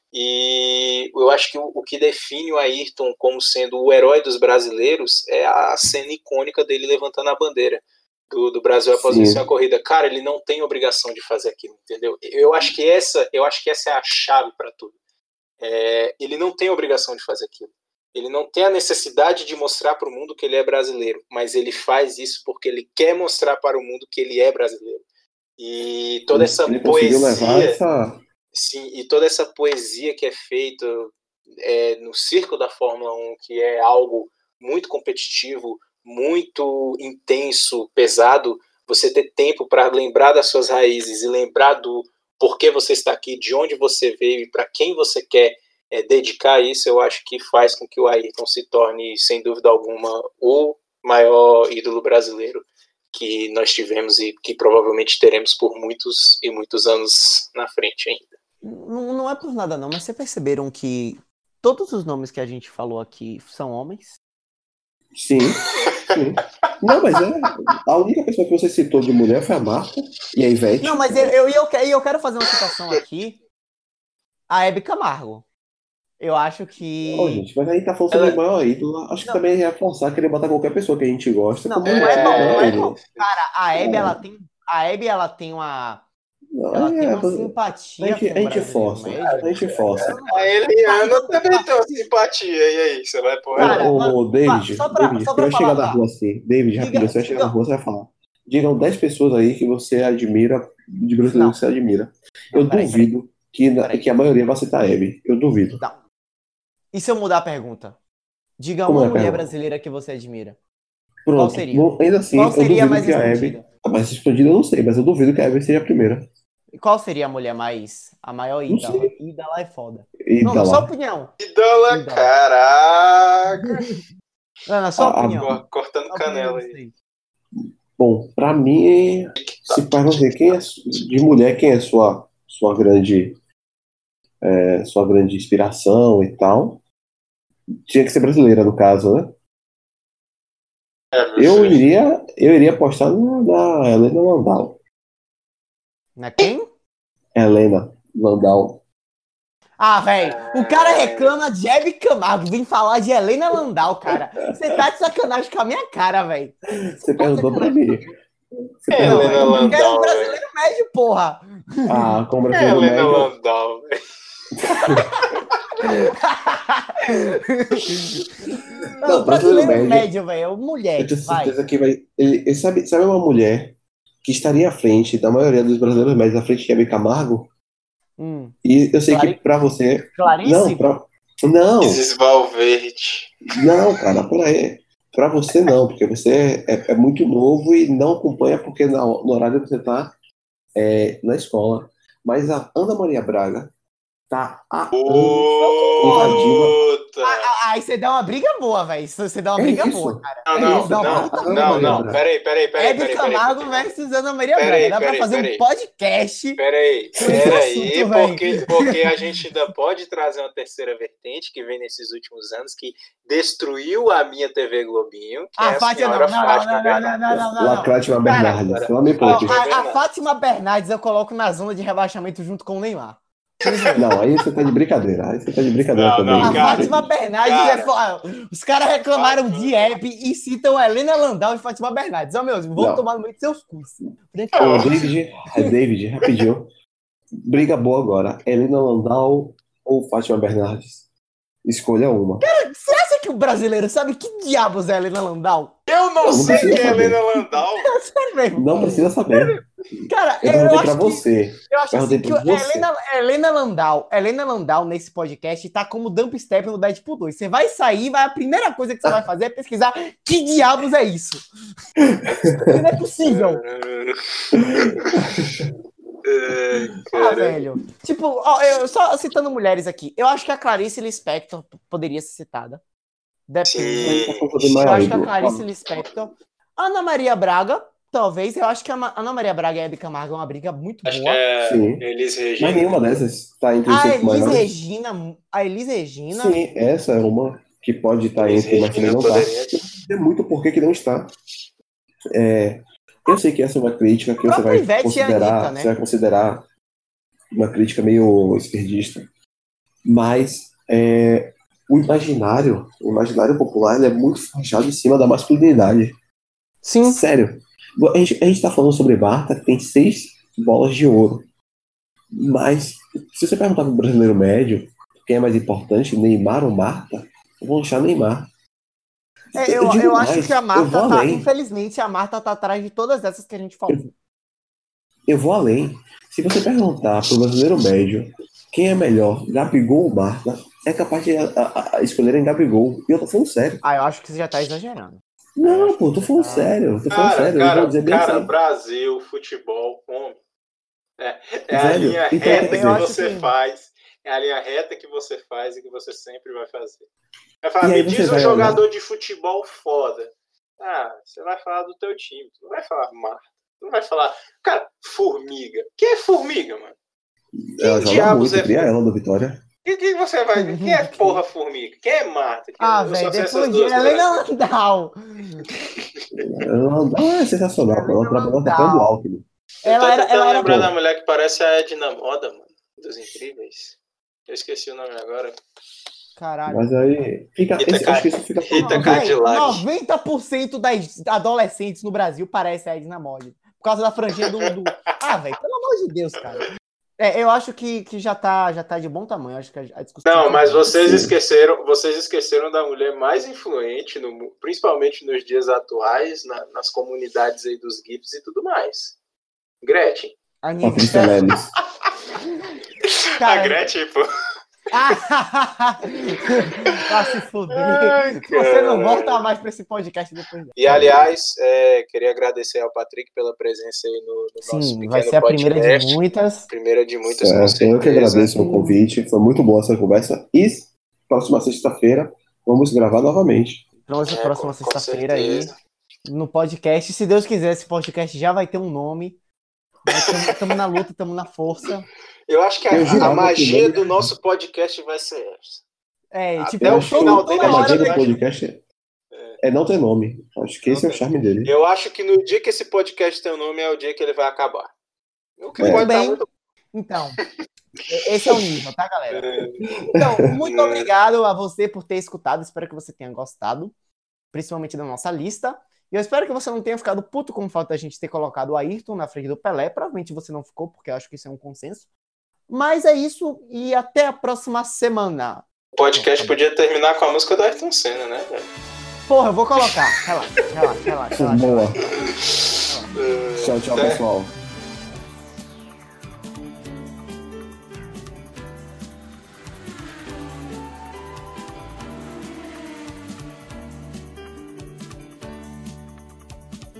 E eu acho que o, o que define o Ayrton como sendo o herói dos brasileiros é a cena icônica dele levantando a bandeira do, do Brasil após vencer a Sim. corrida. Cara, ele não tem obrigação de fazer aquilo, entendeu? Eu acho que essa, eu acho que essa é a chave para tudo. É, ele não tem obrigação de fazer aquilo. Ele não tem a necessidade de mostrar para o mundo que ele é brasileiro, mas ele faz isso porque ele quer mostrar para o mundo que ele é brasileiro. E toda essa Ele conseguiu levar poesia, essa. sim, e toda essa poesia que é feita é, no circo da Fórmula um, que é algo muito competitivo, muito intenso, pesado, você ter tempo para lembrar das suas raízes e lembrar do porquê você está aqui, de onde você veio e para quem você quer é, dedicar isso, eu acho que faz com que o Ayrton se torne, sem dúvida alguma, o maior ídolo brasileiro que nós tivemos e que provavelmente teremos por muitos e muitos anos na frente ainda. Não, não é por nada não, mas vocês perceberam que todos os nomes que a gente falou aqui são homens? Sim, sim. Não, mas é. A única pessoa que você citou de mulher foi a Marta e a Ivete. Não, mas eu, eu, eu, eu quero fazer uma citação aqui. A Hebe Camargo. Eu acho que... Ô, gente, mas aí tá falando sobre Ela- o maior ídolo. Acho que Não. também é forçar querer botar qualquer pessoa que a gente gosta Não, como não é, o não, maior não é ídolo. não. Cara, a Hebe, É. ela tem... A Hebe, ela tem uma... Não, Ela é, tem uma você- simpatia a gente, com a o gente brasileiro força. médio. A gente força. A Eliana também tem uma simpatia. E aí, você vai pôr Cara, ela? Ô, mas- ô, David, só pra- David, só você pra vai chegar falar, na tá. rua assim. David, Diga- rapidinho, você vai chegar na diga- rua, você vai falar. Digam dez pessoas aí que você admira, de brasileiro Não. que você admira. Não, Eu peraí, duvido que, na- Peraí. que a maioria vai citar a Abby. Eu duvido. Não. E se eu mudar a pergunta? Diga Como uma é a mulher pergunta? brasileira que você admira. Pronto. Qual seria? Bom, ainda assim, Qual eu seria a duvido mais que a Abby. escondida? A mais escondida eu não sei, mas eu duvido que a Abby seja a primeira. E qual seria a mulher mais. A maior Não ídola? sei. Ídola é foda. E Não, tá na sua lá. opinião. Ídola, Ídola. caraca. Não, na sua A- a- opinião. Cor- Cortando Na opinião canela de aí. vocês. Bom, pra mim, se perguntar quem é su- de mulher, quem é sua sua grande é, sua grande inspiração e tal, tinha que ser brasileira no caso, né? É, meu Eu filho. iria eu iria apostar na, na Helena Landau. Na quem? Helena Landau. Ah, velho, o cara reclama de Hebe Camargo, vem falar de Helena Landau, cara. Você tá de sacanagem com a minha cara, velho. Você perguntou pra mim. Você É, perguntou Helena pra mim. Eu quero um Landau, brasileiro médio, porra. Ah, como É brasileiro Helena médio. Landau, velho. Não, Não, brasileiro brasileiro médio, velho. Mulher, Eu tenho vai. certeza que vai. Ele, ele sabe, sabe uma mulher que estaria à frente da maioria dos brasileiros médios, à frente de Hebe Camargo? Hum. E eu sei Clarice? que pra você. Clarice? Não, pra. Não, Isis Valverde. não, cara, peraí. Pra você não, porque você é, é muito novo e não acompanha porque na- no horário que você tá é, na escola. Mas a Ana Maria Braga tá há anos invadindo. Puta! Ah, Aí você dá uma briga boa, velho. Você dá uma É briga isso. boa, cara. Não, É não, isso, não, a- a não, Ana não, Maria não. Braga. Peraí, peraí, peraí, Hebe peraí, Camargo peraí. versus Ana Maria Peraí, Braga. Dá pra peraí, fazer peraí. um podcast. Peraí, Com esse peraí, assunto, véi. porque, porque a gente ainda pode trazer uma terceira vertente que vem nesses últimos anos, que destruiu a minha T V Globinho, que A é a Fátima, não, senhora não, não, Fátima não, não, não, Bernardes. não, não, não, não. Lacrátima Cara, Bernardes. Lá me Ó, poupe. Fátima a, a Bernardes. Fátima Bernardes eu coloco na zona de rebaixamento junto com o Neymar. Sem zoeira. Não, aí você tá de brincadeira. Aí você tá de brincadeira Não, também. não, A cara. Fátima Bernardes cara. é foda. Os caras reclamaram de Hebe e citam Helena Landau e Fátima Bernardes. Ó, meus, vão Não. tomar no meio de seus cursos. Ô, David, é David, rapidinho. Briga boa agora. Helena Landau ou Fátima Bernardes? Escolha uma. Você acha que o brasileiro sabe que diabos é Helena Landau? Eu não Não sei precisa quem é saber. Helena Landau. Sério mesmo. Não precisa saber. Cara, Eu eu, perguntei acho pra que... você. Eu acho assim Perguntei que pra a você. Helena, Helena Landau, Helena Landau nesse podcast tá como dump step no Deadpool dois. Você vai sair, vai, a primeira coisa que você vai fazer é pesquisar que diabos é isso. Não é possível. É, Ah, cara. velho. Tipo, ó, eu só citando mulheres aqui. Eu acho que a Clarice Lispector poderia ser citada. Depende. Sim. Eu acho que a Clarice Lispector. Ana Maria Braga, talvez. Eu acho que a Ma- Ana Maria Braga e a Hebe Camargo é uma briga muito Acho que boa. é Sim. Elis Mas Regina. nenhuma dessas tá entre os A cinco Elis maiores. Regina. A Elis Regina. Sim, essa é uma que pode estar Elis entre, mas também Regina não tá. poderia. Tem muito porquê que não está. É, eu sei que essa é uma crítica que você própria vai Ivete e a considerar, Anitta, né? você vai considerar uma crítica meio esquerdista, mas é, o imaginário, o imaginário popular, ele é muito forjado em cima da masculinidade. Sim. Sério. A gente, a gente tá falando sobre Marta, que tem seis bolas de ouro. Mas, se você perguntar pro brasileiro médio quem é mais importante, Neymar ou Marta, eu vou deixar Neymar. É, eu, digo eu acho mais, que a eu Marta vou tá. além. Infelizmente, a Marta tá atrás de todas essas que a gente falou. Eu vou além. Se você perguntar pro brasileiro médio quem é melhor, Gabigol ou Marta, é capaz de a, a, a escolherem Gabigol. E eu tô falando sério. Ah, eu acho que você já tá exagerando. Não, pô, tô falando Ah. sério. Tô falando Cara, sério. Eu vou cara, dizer bem cara, assim. Brasil, futebol, homem. É, é a Velho, linha então, reta quer que dizer- você que- faz. É a linha reta que você faz e que você sempre vai fazer. Vai falar, E aí me você diz um vai jogador de futebol foda. Ah, você vai falar do teu time. Tu não vai falar Marta. Tu não vai falar. Cara, Formiga. Quem é Formiga, mano? Ela Quem joga diabos muito, é cria Formiga? ela do Vitória. Quem, quem você vai ver? Quem é porra Formiga? Quem é Marta? Quem Ah, eu velho, só sei essas depois de duas do Helena Brasil. Landau. Ela, ela é sensacional. Ela Helena trabalhou Landau. atacando o Alckmin. Eu Ela tô era- tentando ela era- lembrar Pô. da mulher que parece a Edna Moda, mano. Dos Incríveis. Eu esqueci o nome agora. Caralho. Mas aí. Fica, Rita esse, acho que isso fica Rita Não, Cadillac. véi, noventa por cento das adolescentes no Brasil parece a Edna Mode. Por causa da franjinha do. do... Ah, velho, pelo amor amor de Deus, cara. É, eu acho que, que já, tá, já tá de bom tamanho. Acho que a, a discussão. Não, tá mas boa. vocês Sim. esqueceram, vocês esqueceram da mulher mais influente, no, mu- principalmente nos dias atuais, na- nas comunidades aí dos GIFs e tudo mais. Gretchen. A Patrícia Anitta. Lemes. Cara, A Gretchen, pô. Vai se fuder. Ai, Você não cara. volta mais pra esse podcast depois dessa. E, aliás, é, queria agradecer ao Patrick pela presença aí no, no nosso Sim, pequeno vai ser a primeira de podcast. muitas. Primeira de muitas, com Certo, certeza. eu que agradeço o convite. Foi muito boa essa conversa. E próxima sexta-feira vamos gravar novamente. Próxima, É, próxima com- com sexta-feira aí, certeza. no podcast. Se Deus quiser, esse podcast já vai ter um nome. Estamos na luta, estamos na força. Eu acho que a, Eu a jurava que magia o nome- do nosso podcast vai ser essa. É, Até tipo, o todo- final toda dele, A a hora magia gente do vai- vai- podcast é não ter nome. Acho que esse é o charme dele. Eu acho que no dia que esse podcast tem um nome é o dia que ele vai acabar. O que É. pode Tudo bem. estar muito... Então, e- esse é o nível, tá, galera? Então, muito obrigado a você por ter escutado. Espero que você tenha gostado, principalmente da nossa lista. E eu espero que você não tenha ficado puto com o fato da gente ter colocado o Ayrton na frente do Pelé. Provavelmente você não ficou, porque eu acho que isso é um consenso. Mas é isso, e até a próxima semana. O podcast podia terminar com a música do Ayrton Senna, né, velho? Porra, eu vou colocar. Relaxa, relaxa, relaxa. relaxa. Boa. É, Tchau, tchau, até- pessoal.